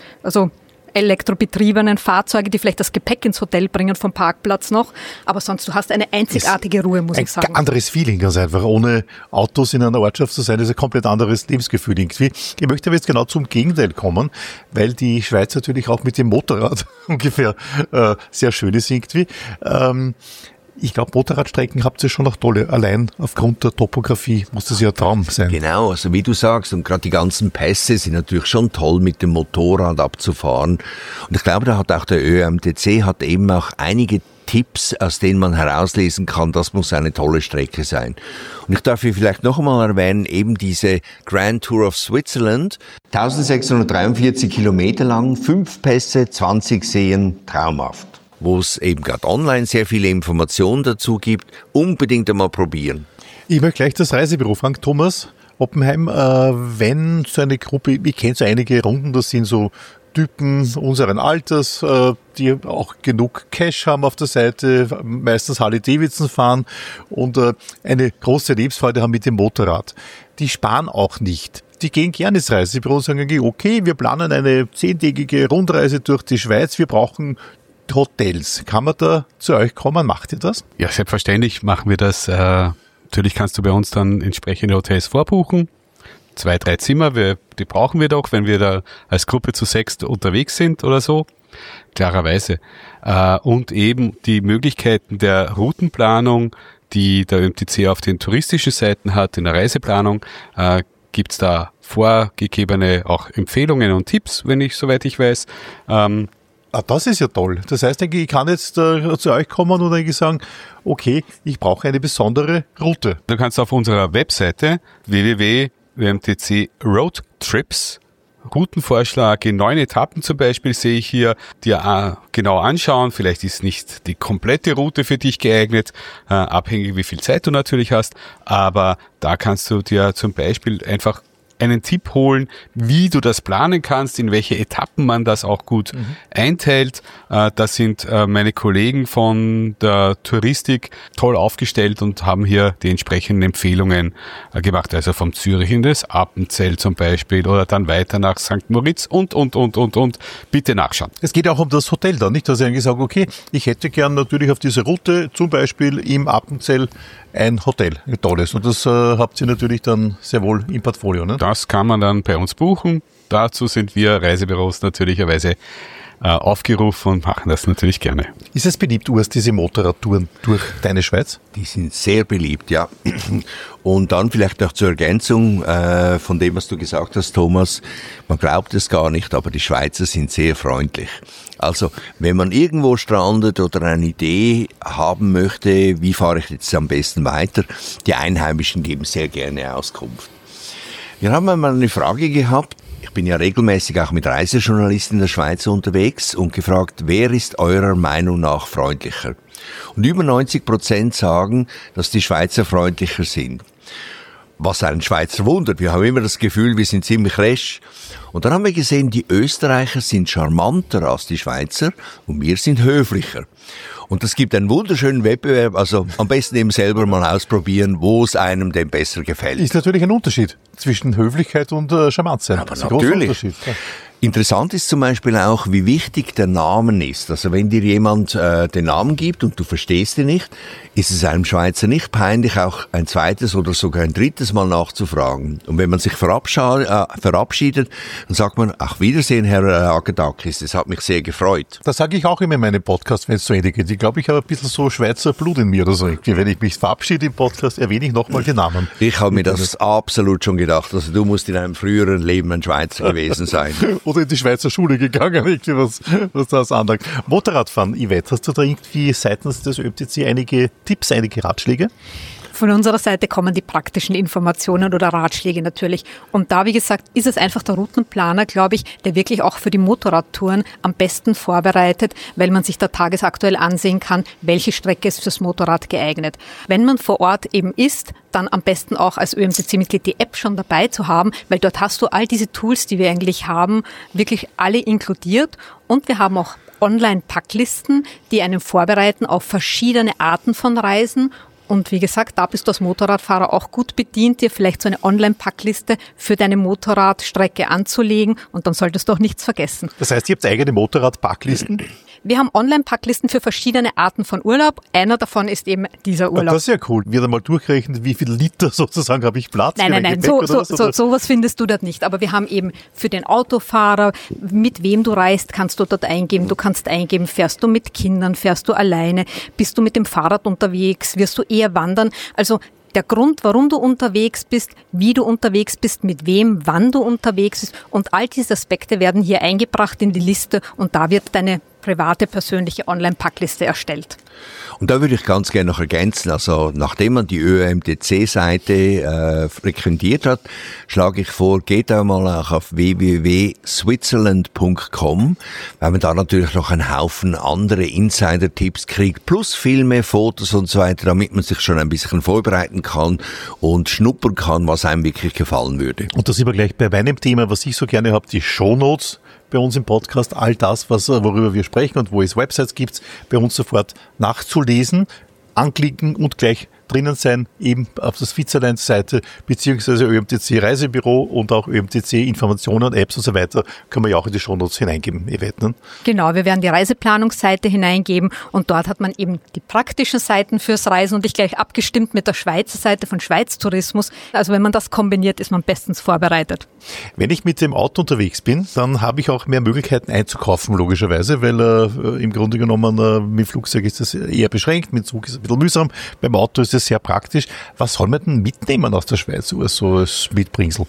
elektrobetriebenen Fahrzeuge, die vielleicht das Gepäck ins Hotel bringen vom Parkplatz noch. Aber sonst, du hast eine einzigartige Ruhe, muss ich sagen. Ein anderes Feeling ganz einfach. Ohne Autos in einer Ortschaft zu sein, ist ein komplett anderes Lebensgefühl irgendwie. Ich möchte aber jetzt genau zum Gegenteil kommen, weil die Schweiz natürlich auch mit dem Motorrad ungefähr sehr schön ist irgendwie. Ich glaube, Motorradstrecken habt ihr schon noch tolle. Allein aufgrund der Topografie muss das ja ein Traum sein. Genau, also wie du sagst, und gerade die ganzen Pässe sind natürlich schon toll, mit dem Motorrad abzufahren. Und ich glaube, da hat auch der ÖMTC hat eben auch einige Tipps, aus denen man herauslesen kann, das muss eine tolle Strecke sein. Und ich darf hier vielleicht noch einmal erwähnen, eben diese Grand Tour of Switzerland, 1643 Kilometer lang, 5 Pässe, 20 Seen, traumhaft. Wo es eben gerade online sehr viele Informationen dazu gibt, unbedingt einmal probieren. Ich möchte gleich das Reisebüro fragen, Thomas Oppenheim, wenn so eine Gruppe, ich kenne so einige Runden, das sind so Typen unseren Alters, die auch genug Cash haben auf der Seite, meistens Harley-Davidson fahren und eine große Lebensfreude haben mit dem Motorrad. Die sparen auch nicht. Die gehen gerne ins Reisebüro und sagen, okay, wir planen eine 10-tägige Rundreise durch die Schweiz, wir brauchen Hotels. Kann man da zu euch kommen? Macht ihr das? Ja, selbstverständlich machen wir das. Natürlich kannst du bei uns dann entsprechende Hotels vorbuchen. 2, 3 Zimmer, die brauchen wir doch, wenn wir da als Gruppe zu 6 unterwegs sind oder so. Klarerweise. Und eben die Möglichkeiten der Routenplanung, die der ÖMTC auf den touristischen Seiten hat, in der Reiseplanung, gibt es da vorgegebene auch Empfehlungen und Tipps, soweit ich weiß. Das ist ja toll. Das heißt, ich kann jetzt zu euch kommen und eigentlich sagen, okay, ich brauche eine besondere Route. Du kannst auf unserer Webseite www.ömtc Roadtrips Routenvorschlag in 9 Etappen zum Beispiel sehe ich hier, dir genau anschauen. Vielleicht ist nicht die komplette Route für dich geeignet, abhängig wie viel Zeit du natürlich hast, aber da kannst du dir zum Beispiel einfach einen Tipp holen, wie du das planen kannst, in welche Etappen man das auch gut einteilt. Da sind meine Kollegen von der Touristik toll aufgestellt und haben hier die entsprechenden Empfehlungen gemacht. Also vom Zürich in das Appenzell zum Beispiel oder dann weiter nach St. Moritz und. Bitte nachschauen. Es geht auch um das Hotel dann, nicht? Dass ich eigentlich sage, okay, ich hätte gern natürlich auf dieser Route zum Beispiel im Appenzell ein Hotel, ein tolles. Und das habt ihr natürlich dann sehr wohl im Portfolio, ne? Das kann man dann bei uns buchen. Dazu sind wir Reisebüros natürlicherweise aufgerufen und machen das natürlich gerne. Ist es beliebt, Urs, diese Motorradtouren durch deine Schweiz? Die sind sehr beliebt, ja. Und dann vielleicht noch zur Ergänzung von dem, was du gesagt hast, Thomas. Man glaubt es gar nicht, aber die Schweizer sind sehr freundlich. Also, wenn man irgendwo strandet oder eine Idee haben möchte, wie fahre ich jetzt am besten weiter, die Einheimischen geben sehr gerne Auskunft. Wir haben einmal eine Frage gehabt. Ich bin ja regelmäßig auch mit Reisejournalisten in der Schweiz unterwegs und gefragt, wer ist eurer Meinung nach freundlicher? Und über 90% sagen, dass die Schweizer freundlicher sind. Was einen Schweizer wundert. Wir haben immer das Gefühl, wir sind ziemlich resch. Und dann haben wir gesehen, die Österreicher sind charmanter als die Schweizer und wir sind höflicher. Und das gibt einen wunderschönen Wettbewerb, also am besten eben selber mal ausprobieren, wo es einem denn besser gefällt. Ist natürlich ein Unterschied zwischen Höflichkeit und charmant sein. Aber natürlich. Ja. Interessant ist zum Beispiel auch, wie wichtig der Name ist. Also wenn dir jemand den Namen gibt und du verstehst ihn nicht, ist es einem Schweizer nicht peinlich, auch ein zweites oder sogar ein drittes Mal nachzufragen. Und wenn man sich verabschiedet, dann sagt man, ach, Wiedersehen, Herr Agedakis, es hat mich sehr gefreut. Das sage ich auch immer in meinem Podcast, wenn es zu Ende geht. Ich glaube, ich habe ein bisschen so Schweizer Blut in mir oder so. Wenn ich mich verabschiede im Podcast, erwähne ich nochmal den Namen. Ich habe mir das absolut schon gedacht. Also du musst in einem früheren Leben ein Schweizer gewesen sein. Oder in die Schweizer Schule gegangen, irgendwie was das anlangt. Motorradfahren, Yvette, hast du da irgendwie seitens des ÖMTC einige Tipps, einige Ratschläge? Von unserer Seite kommen die praktischen Informationen oder Ratschläge natürlich. Und da, wie gesagt, ist es einfach der Routenplaner, glaube ich, der wirklich auch für die Motorradtouren am besten vorbereitet, weil man sich da tagesaktuell ansehen kann, welche Strecke ist fürs Motorrad geeignet. Wenn man vor Ort eben ist, dann am besten auch als ÖMTC-Mitglied die App schon dabei zu haben, weil dort hast du all diese Tools, die wir eigentlich haben, wirklich alle inkludiert. Und wir haben auch Online-Packlisten, die einen vorbereiten auf verschiedene Arten von Reisen. Und wie gesagt, da bist du als Motorradfahrer auch gut bedient, dir vielleicht so eine Online-Packliste für deine Motorradstrecke anzulegen und dann solltest du auch nichts vergessen. Das heißt, ihr habt eigene Motorrad-Packlisten? Wir haben Online-Packlisten für verschiedene Arten von Urlaub. Einer davon ist eben dieser Urlaub. Das ist ja cool. Wird einmal durchgerechnet, wie viel Liter sozusagen habe ich Platz? Nein, sowas findest du dort nicht. Aber wir haben eben für den Autofahrer, mit wem du reist, kannst du dort eingeben. Du kannst eingeben, fährst du mit Kindern, fährst du alleine, bist du mit dem Fahrrad unterwegs, wirst du eher wandern. Also der Grund, warum du unterwegs bist, wie du unterwegs bist, mit wem, wann du unterwegs bist und all diese Aspekte werden hier eingebracht in die Liste und da wird deine private, persönliche Online-Packliste erstellt. Und da würde ich ganz gerne noch ergänzen, also nachdem man die ÖMTC-Seite frequentiert hat, schlage ich vor, geht einmal auch auf www.switzerland.com, weil man da natürlich noch einen Haufen andere Insider-Tipps kriegt, plus Filme, Fotos und so weiter, damit man sich schon ein bisschen vorbereiten kann und schnuppern kann, was einem wirklich gefallen würde. Und da sind wir gleich bei meinem Thema, was ich so gerne habe, die Shownotes. Bei uns im Podcast all das, worüber wir sprechen und wo es Websites gibt, bei uns sofort nachzulesen, anklicken und gleich drinnen sein, eben auf der Switzerland-Seite, beziehungsweise ÖMTC Reisebüro und auch ÖMTC Informationen, Apps und so weiter, können wir ja auch in die Shownotes hineingeben, Yvette, ne? Genau, wir werden die Reiseplanungsseite hineingeben und dort hat man eben die praktischen Seiten fürs Reisen und ich gleich abgestimmt mit der Schweizer Seite von Schweiz Tourismus. Also wenn man das kombiniert, ist man bestens vorbereitet. Wenn ich mit dem Auto unterwegs bin, dann habe ich auch mehr Möglichkeiten einzukaufen, logischerweise, weil im Grunde genommen mit Flugzeug ist das eher beschränkt, mit Zug ist es ein bisschen mühsam, beim Auto ist es ja sehr praktisch. Was soll man denn mitnehmen aus der Schweiz, so als Mitbringsel?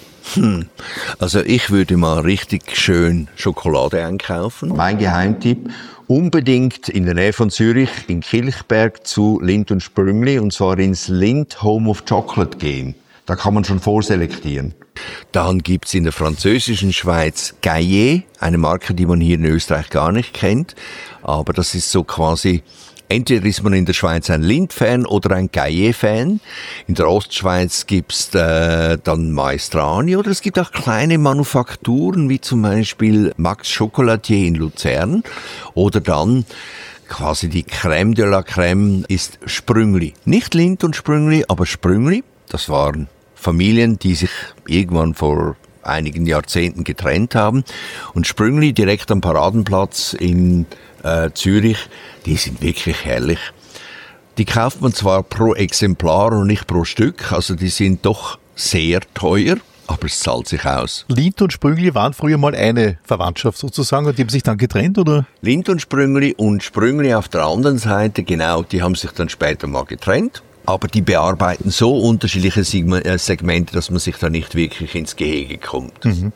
Also ich würde mal richtig schön Schokolade einkaufen. Mein Geheimtipp, unbedingt in der Nähe von Zürich, in Kilchberg zu Lindt und Sprüngli, und zwar ins Lindt Home of Chocolate gehen. Da kann man schon vorselektieren. Dann gibt's in der französischen Schweiz Gaillet, eine Marke, die man hier in Österreich gar nicht kennt. Aber das ist so quasi, entweder ist man in der Schweiz ein Lindt-Fan oder ein Gaillet-Fan. In der Ostschweiz gibt's dann Maestrani, oder es gibt auch kleine Manufakturen, wie zum Beispiel Max Chocolatier in Luzern. Oder dann quasi die Crème de la Crème ist Sprüngli. Nicht Lindt und Sprüngli, aber Sprüngli. Das waren Familien, die sich irgendwann vor einigen Jahrzehnten getrennt haben. Und Sprüngli direkt am Paradenplatz in Zürich, die sind wirklich herrlich. Die kauft man zwar pro Exemplar und nicht pro Stück, also die sind doch sehr teuer, aber es zahlt sich aus. Lindt und Sprüngli waren früher mal eine Verwandtschaft sozusagen und die haben sich dann getrennt, oder? Lindt und Sprüngli auf der anderen Seite, genau, die haben sich dann später mal getrennt. Aber die bearbeiten so unterschiedliche Segmente, dass man sich da nicht wirklich ins Gehege kommt.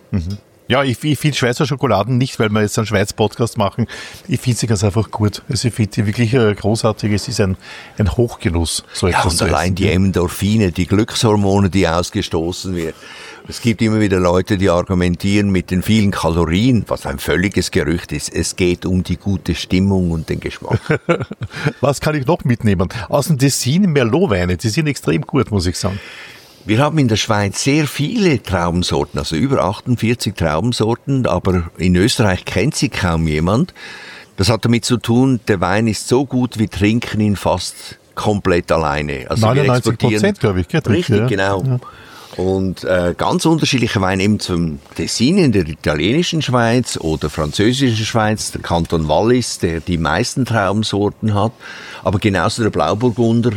Ja, ich finde Schweizer Schokoladen nicht, weil wir jetzt einen Schweiz-Podcast machen. Ich finde sie ganz einfach gut. Also ich finde die wirklich großartig. Es ist ein Hochgenuss, so etwas und zu allein essen. Die Endorphine, die Glückshormone, die ausgestoßen werden. Es gibt immer wieder Leute, die argumentieren mit den vielen Kalorien, was ein völliges Gerücht ist. Es geht um die gute Stimmung und den Geschmack. Was kann ich noch mitnehmen? Aus dem Tessin Merlot-Weine. Die sind extrem gut, muss ich sagen. Wir haben in der Schweiz sehr viele Traubensorten, also über 48 Traubensorten, aber in Österreich kennt sie kaum jemand. Das hat damit zu tun, der Wein ist so gut, wir trinken ihn fast komplett alleine. Also 99%, glaube ich. Richtig, genau. Ja. Und ganz unterschiedliche Weine eben zum Tessin in der italienischen Schweiz oder französischen Schweiz, der Kanton Wallis, der die meisten Traubensorten hat, aber genauso der Blauburgunder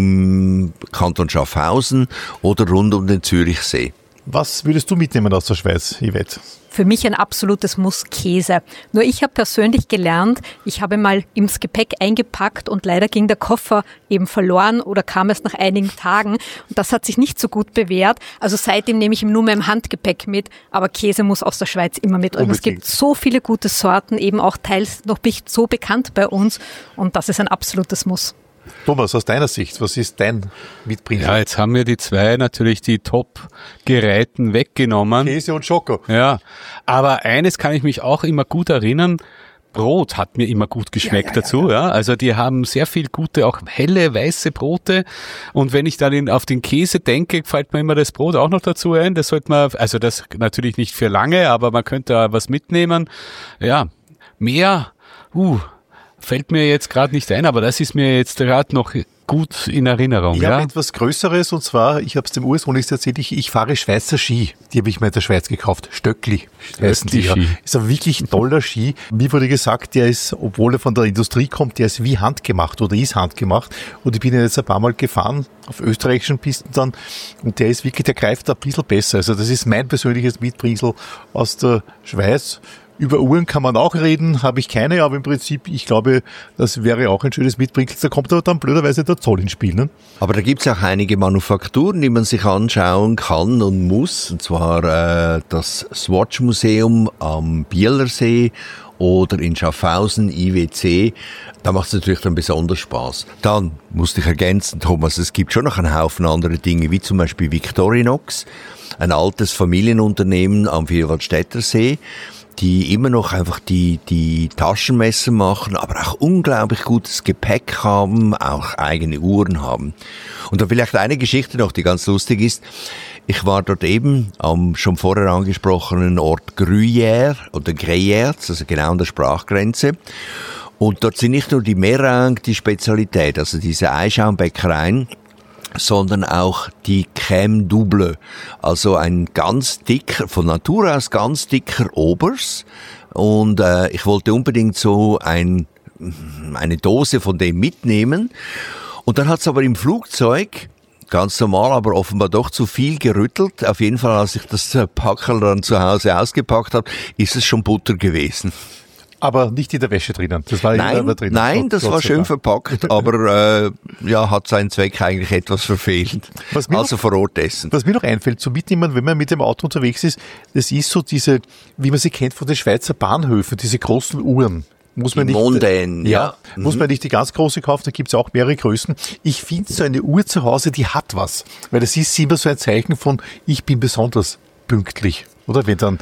im Kanton Schaffhausen oder rund um den Zürichsee. Was würdest du mitnehmen aus der Schweiz, Yvette? Für mich ein absolutes Muss Käse. Nur ich habe persönlich gelernt, ich habe mal ins Gepäck eingepackt und leider ging der Koffer eben verloren oder kam es nach einigen Tagen. Und das hat sich nicht so gut bewährt. Also seitdem nehme ich ihn nur mehr im Handgepäck mit. Aber Käse muss aus der Schweiz immer mit. Und es gibt so viele gute Sorten, eben auch teils noch nicht so bekannt bei uns. Und das ist ein absolutes Muss. Thomas, aus deiner Sicht, was ist dein Mitbringsel? Ja, jetzt haben wir die zwei natürlich die Top-Geräten weggenommen. Käse und Schoko. Ja, aber eines kann ich mich auch immer gut erinnern. Brot hat mir immer gut geschmeckt dazu. Ja. Also die haben sehr viel gute, auch helle, weiße Brote. Und wenn ich dann auf den Käse denke, fällt mir immer das Brot auch noch dazu ein. Das sollte man, also das natürlich nicht für lange, aber man könnte da was mitnehmen. Ja, mehr, fällt mir jetzt gerade nicht ein, aber das ist mir jetzt gerade noch gut in Erinnerung. Ich habe etwas Größeres, und zwar, ich habe es dem US-Journalist erzählt, ich fahre Schweizer Ski. Die habe ich mir in der Schweiz gekauft. Stöckli heißen die. Ja. Ist ein wirklich toller Ski. Mir wurde gesagt, der ist, obwohl er von der Industrie kommt, der ist wie handgemacht oder ist handgemacht. Und ich bin ja jetzt ein paar Mal gefahren, auf österreichischen Pisten dann, und der ist wirklich, der greift ein bisschen besser. Also das ist mein persönliches Mitbringsel aus der Schweiz. Über Uhren kann man auch reden, habe ich keine, aber im Prinzip, ich glaube, das wäre auch ein schönes Mitbringsel. Da kommt aber dann blöderweise der Zoll ins Spiel. Ne? Aber da gibt's auch einige Manufakturen, die man sich anschauen kann und muss. Und zwar das Swatch-Museum am Bielersee oder in Schaffhausen, IWC. Da macht es natürlich dann besonders Spaß. Dann musste ich ergänzen, Thomas, es gibt schon noch einen Haufen andere Dinge, wie zum Beispiel Victorinox, ein altes Familienunternehmen am Vierwaldstätter See, die immer noch einfach die Taschenmesser machen, aber auch unglaublich gutes Gepäck haben, auch eigene Uhren haben. Und da vielleicht eine Geschichte noch, die ganz lustig ist. Ich war dort eben am schon vorher angesprochenen Ort Gruyère oder Gruyère, also genau an der Sprachgrenze. Und dort sind nicht nur die Meringues die Spezialität, also diese Eischaumbäckereien, sondern auch die Crème Double, also ein ganz dicker, von Natur aus ganz dicker Obers. Und ich wollte unbedingt so eine Dose von dem mitnehmen. Und dann hat's aber im Flugzeug, ganz normal, aber offenbar doch zu viel gerüttelt. Auf jeden Fall, als ich das Packerl dann zu Hause ausgepackt habe, ist es schon Butter gewesen. Aber nicht in der Wäsche drinnen. Das war drinnen. Nein, das war schön verpackt, aber hat seinen Zweck eigentlich etwas verfehlt. Also vor Ort essen. Was mir noch einfällt, zum Mitnehmen, wenn man mit dem Auto unterwegs ist, das ist so diese, wie man sie kennt von den Schweizer Bahnhöfen, diese großen Uhren. Muss man muss man nicht die ganz große kaufen, da gibt es auch mehrere Größen. Ich finde so eine Uhr zu Hause, die hat was. Weil das ist immer so ein Zeichen von, ich bin besonders pünktlich. Oder wenn dann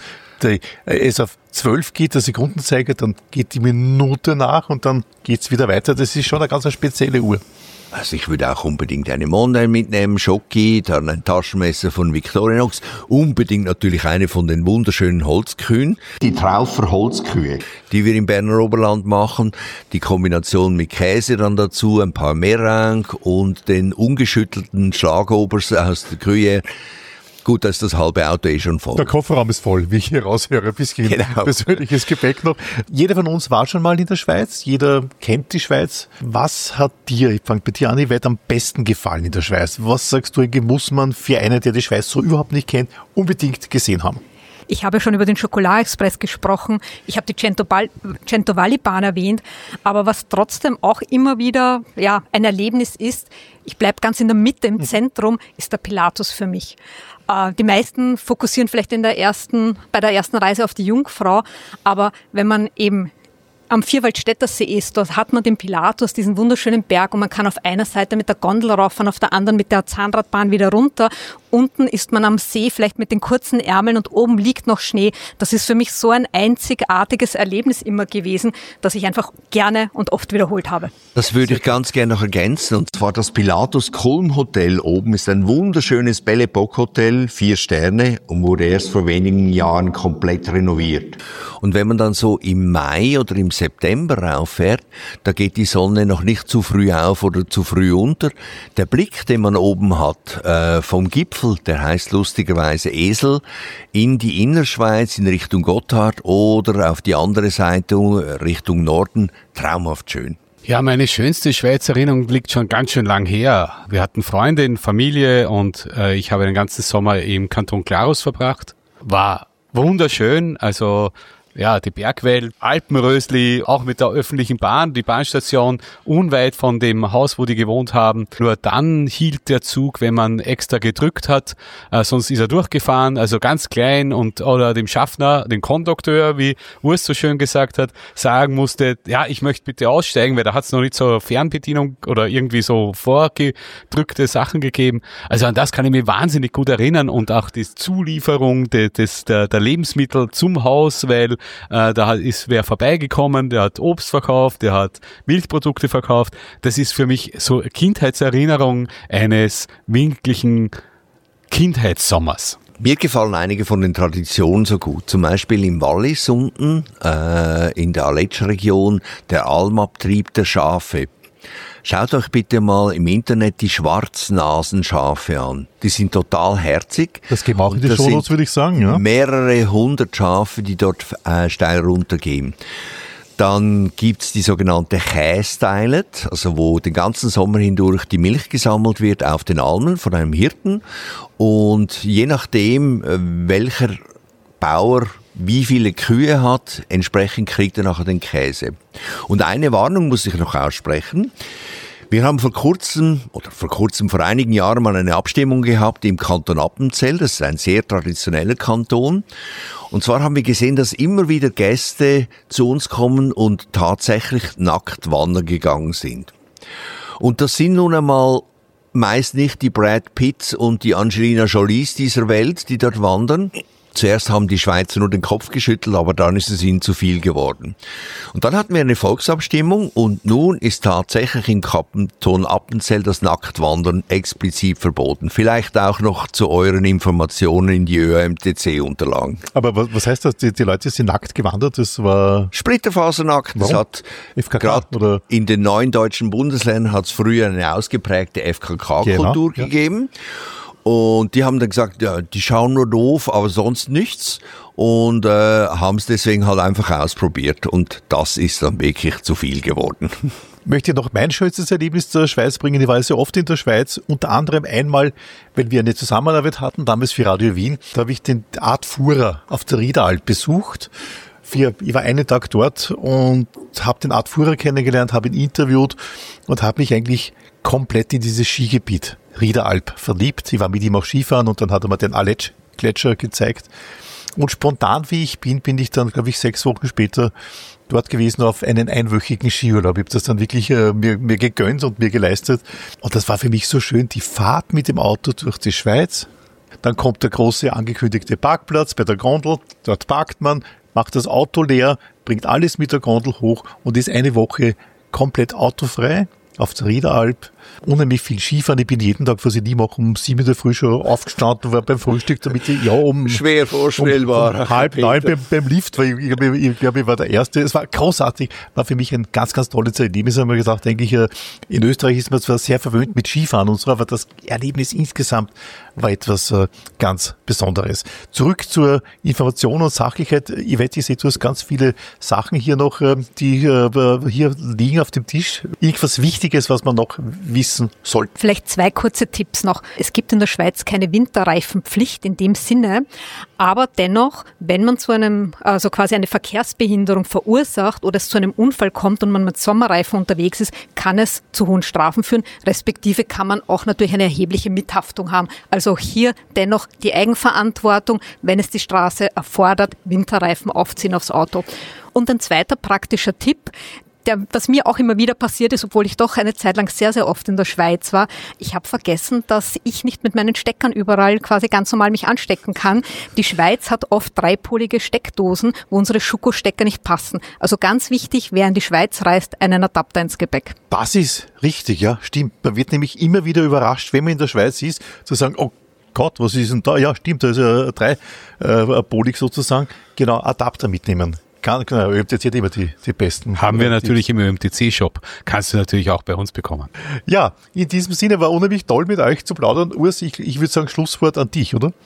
es auf 12 geht, der Sekundenzeiger, dann geht die Minute nach und dann geht's wieder weiter. Das ist schon eine ganz spezielle Uhr. Also ich würde auch unbedingt eine Mondaine mitnehmen, Schoki, dann ein Taschenmesser von Victorinox, unbedingt natürlich eine von den wunderschönen Holzkühen. Die Traufer Holzkühe, die wir im Berner Oberland machen, die Kombination mit Käse dann dazu, ein paar Meringue und den ungeschüttelten Schlagobers aus der Kühe. Gut, da ist das halbe Auto schon voll. Der Kofferraum ist voll, wie ich hier raushöre. Ein bisschen persönliches Gepäck noch. Jeder von uns war schon mal in der Schweiz. Jeder kennt die Schweiz. Was hat dir, ich fange bei dir an, Yvette, am besten gefallen in der Schweiz? Was sagst du, muss man für einen, der die Schweiz so überhaupt nicht kennt, unbedingt gesehen haben? Ich habe schon über den Schokolade-Express gesprochen. Ich habe die Centovalli-Bahn erwähnt. Aber was trotzdem auch immer wieder ein Erlebnis ist, ich bleibe ganz in der Mitte, im Zentrum, ist der Pilatus für mich. Die meisten fokussieren vielleicht bei der ersten Reise auf die Jungfrau. Aber wenn man eben am Vierwaldstättersee ist, dort hat man den Pilatus, diesen wunderschönen Berg, und man kann auf einer Seite mit der Gondel rauffahren, auf der anderen mit der Zahnradbahn wieder runter. Unten ist man am See, vielleicht mit den kurzen Ärmeln, und oben liegt noch Schnee. Das ist für mich so ein einzigartiges Erlebnis immer gewesen, das ich einfach gerne und oft wiederholt habe. Das würde ich ganz gerne noch ergänzen, und zwar das Pilatus Kulm Hotel oben ist ein wunderschönes Belle Epoque Hotel, 4 Sterne, und wurde erst vor wenigen Jahren komplett renoviert. Und wenn man dann so im Mai oder im September rauffährt, da geht die Sonne noch nicht zu früh auf oder zu früh unter. Der Blick, den man oben hat vom Gipfel, der heißt lustigerweise Esel, in die Innerschweiz in Richtung Gotthard oder auf die andere Seite Richtung Norden, traumhaft schön. Ja, meine schönste Schweizer Erinnerung liegt schon ganz schön lang her. Wir hatten Freunde, Familie, und ich habe den ganzen Sommer im Kanton Glarus verbracht. War wunderschön, also ja, die Bergwelt, Alpenrösli, auch mit der öffentlichen Bahn, die Bahnstation unweit von dem Haus, wo die gewohnt haben. Nur dann hielt der Zug, wenn man extra gedrückt hat, sonst ist er durchgefahren, also ganz klein, oder dem Schaffner, dem Kondukteur, wie Urs so schön gesagt hat, sagen musste, ja, ich möchte bitte aussteigen, weil da hat es noch nicht so Fernbedienung oder irgendwie so vorgedrückte Sachen gegeben. Also an das kann ich mich wahnsinnig gut erinnern, und auch die Zulieferung der Lebensmittel zum Haus, weil da ist wer vorbeigekommen, der hat Obst verkauft, der hat Milchprodukte verkauft. Das ist für mich so Kindheitserinnerung eines wirklichen Kindheitssommers. Mir gefallen einige von den Traditionen so gut. Zum Beispiel im Wallis unten, in der Aletsch-Region, der Almabtrieb der Schafe. Schaut euch bitte mal im Internet die Schwarznasenschafe an. Die sind total herzig. Das gehen auch in die Shownotes, würde ich sagen. Ja. Mehrere 100 Schafe, die dort steil runtergehen. Dann gibt's die sogenannte Kästeilet, also wo den ganzen Sommer hindurch die Milch gesammelt wird auf den Almen von einem Hirten. Und je nachdem, welcher Bauer wie viele Kühe hat, entsprechend kriegt er nachher den Käse. Und eine Warnung muss ich noch aussprechen. Wir haben vor einigen Jahren mal eine Abstimmung gehabt im Kanton Appenzell. Das ist ein sehr traditioneller Kanton. Und zwar haben wir gesehen, dass immer wieder Gäste zu uns kommen und tatsächlich nackt wandern gegangen sind. Und das sind nun einmal meist nicht die Brad Pitts und die Angelina Jolies dieser Welt, die dort wandern. Zuerst haben die Schweizer nur den Kopf geschüttelt, aber dann ist es ihnen zu viel geworden. Und dann hatten wir eine Volksabstimmung, und nun ist tatsächlich im Kanton Appenzell das Nacktwandern explizit verboten. Vielleicht auch noch zu euren Informationen in die ÖMTC-Unterlagen. Aber was heißt das? Die Leute sind nackt gewandert? Das war Splitterfasernackt. Warum? Das hat FKK, oder? In den 9 deutschen Bundesländern hat es früher eine ausgeprägte FKK-Kultur gegeben. Und die haben dann gesagt, ja, die schauen nur doof, aber sonst nichts. Und haben es deswegen halt einfach ausprobiert. Und das ist dann wirklich zu viel geworden. Ich möchte noch mein schönstes Erlebnis zur Schweiz bringen. Ich war sehr oft in der Schweiz, unter anderem einmal, wenn wir eine Zusammenarbeit hatten, damals für Radio Wien, da habe ich den Art Fuhrer auf der Riederalp besucht. Ich war einen Tag dort und habe den Art Führer kennengelernt, habe ihn interviewt und habe mich eigentlich komplett in dieses Skigebiet Riederalp verliebt. Ich war mit ihm auch Skifahren und dann hat er mir den Aletsch-Gletscher gezeigt. Und spontan wie ich bin ich dann, glaube ich, 6 Wochen später dort gewesen auf einen einwöchigen Skiurlaub. Ich habe das dann wirklich mir gegönnt und mir geleistet. Und das war für mich so schön, die Fahrt mit dem Auto durch die Schweiz. Dann kommt der große angekündigte Parkplatz bei der Gondel. Dort parkt man, macht das Auto leer, bringt alles mit der Gondel hoch und ist eine Woche komplett autofrei auf der Riederalp. Unheimlich viel Skifahren. Ich bin jeden Tag, was ich nie mache, um 7 in der Früh schon aufgestanden, war beim Frühstück, damit ich, schwer vorstellbar. Um 8:30 beim Lift, weil ich glaube, ich war der Erste. Es war großartig, war für mich ein ganz, ganz tolles Erlebnis. Ich habe mir gedacht, eigentlich, in Österreich ist man zwar sehr verwöhnt mit Skifahren und so, aber das Erlebnis insgesamt war etwas ganz Besonderes. Zurück zur Information und Sachlichkeit. Yvette, ich sehe, du hast ganz viele Sachen hier noch, die hier liegen auf dem Tisch. Irgendwas Wichtiges, was man noch wissen sollte. Vielleicht 2 kurze Tipps noch. Es gibt in der Schweiz keine Winterreifenpflicht in dem Sinne, aber dennoch, wenn man zu einem, also quasi eine Verkehrsbehinderung verursacht oder es zu einem Unfall kommt und man mit Sommerreifen unterwegs ist, kann es zu hohen Strafen führen, respektive kann man auch natürlich eine erhebliche Mithaftung haben. Also auch hier dennoch die Eigenverantwortung, wenn es die Straße erfordert, Winterreifen aufziehen aufs Auto. Und ein zweiter praktischer Tipp, was mir auch immer wieder passiert ist, obwohl ich doch eine Zeit lang sehr, sehr oft in der Schweiz war. Ich habe vergessen, dass ich nicht mit meinen Steckern überall quasi ganz normal mich anstecken kann. Die Schweiz hat oft 3-polige Steckdosen, wo unsere Schuko-Stecker nicht passen. Also ganz wichtig, wer in die Schweiz reist, einen Adapter ins Gepäck. Das ist richtig, ja, stimmt. Man wird nämlich immer wieder überrascht, wenn man in der Schweiz ist, zu sagen, oh Gott, was ist denn da? Ja, stimmt, da ist ja 3-polig sozusagen. Genau, Adapter mitnehmen. Genau, ÖMTC hat immer die besten. Haben wir natürlich im ÖMTC-Shop. Kannst du natürlich auch bei uns bekommen. Ja, in diesem Sinne war unheimlich toll mit euch zu plaudern. Urs, ich würde sagen, Schlusswort an dich, oder?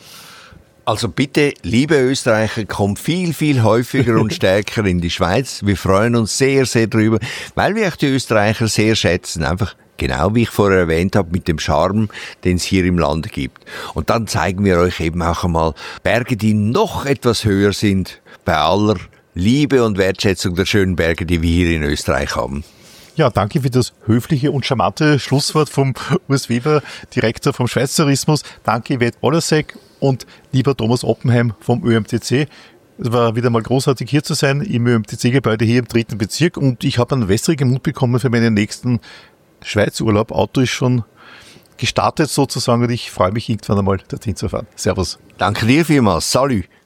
Also bitte, liebe Österreicher, kommt viel, viel häufiger und stärker in die Schweiz. Wir freuen uns sehr, sehr drüber, weil wir auch die Österreicher sehr schätzen. Einfach genau wie ich vorher erwähnt habe, mit dem Charme, den es hier im Land gibt. Und dann zeigen wir euch eben auch einmal Berge, die noch etwas höher sind, bei aller Liebe und Wertschätzung der schönen Berge, die wir hier in Österreich haben. Ja, danke für das höfliche und charmante Schlusswort vom Urs Weber, Direktor vom Schweizerismus. Danke, Yvette Wollasek und lieber Thomas Oppenheim vom ÖMTC. Es war wieder mal großartig, hier zu sein im ÖMTC-Gebäude hier im 3. Bezirk und ich habe einen wässrigen Mut bekommen für meinen nächsten Schweizurlaub. Auto ist schon gestartet sozusagen und ich freue mich, irgendwann einmal dorthin zu fahren. Servus. Danke dir vielmals. Salut.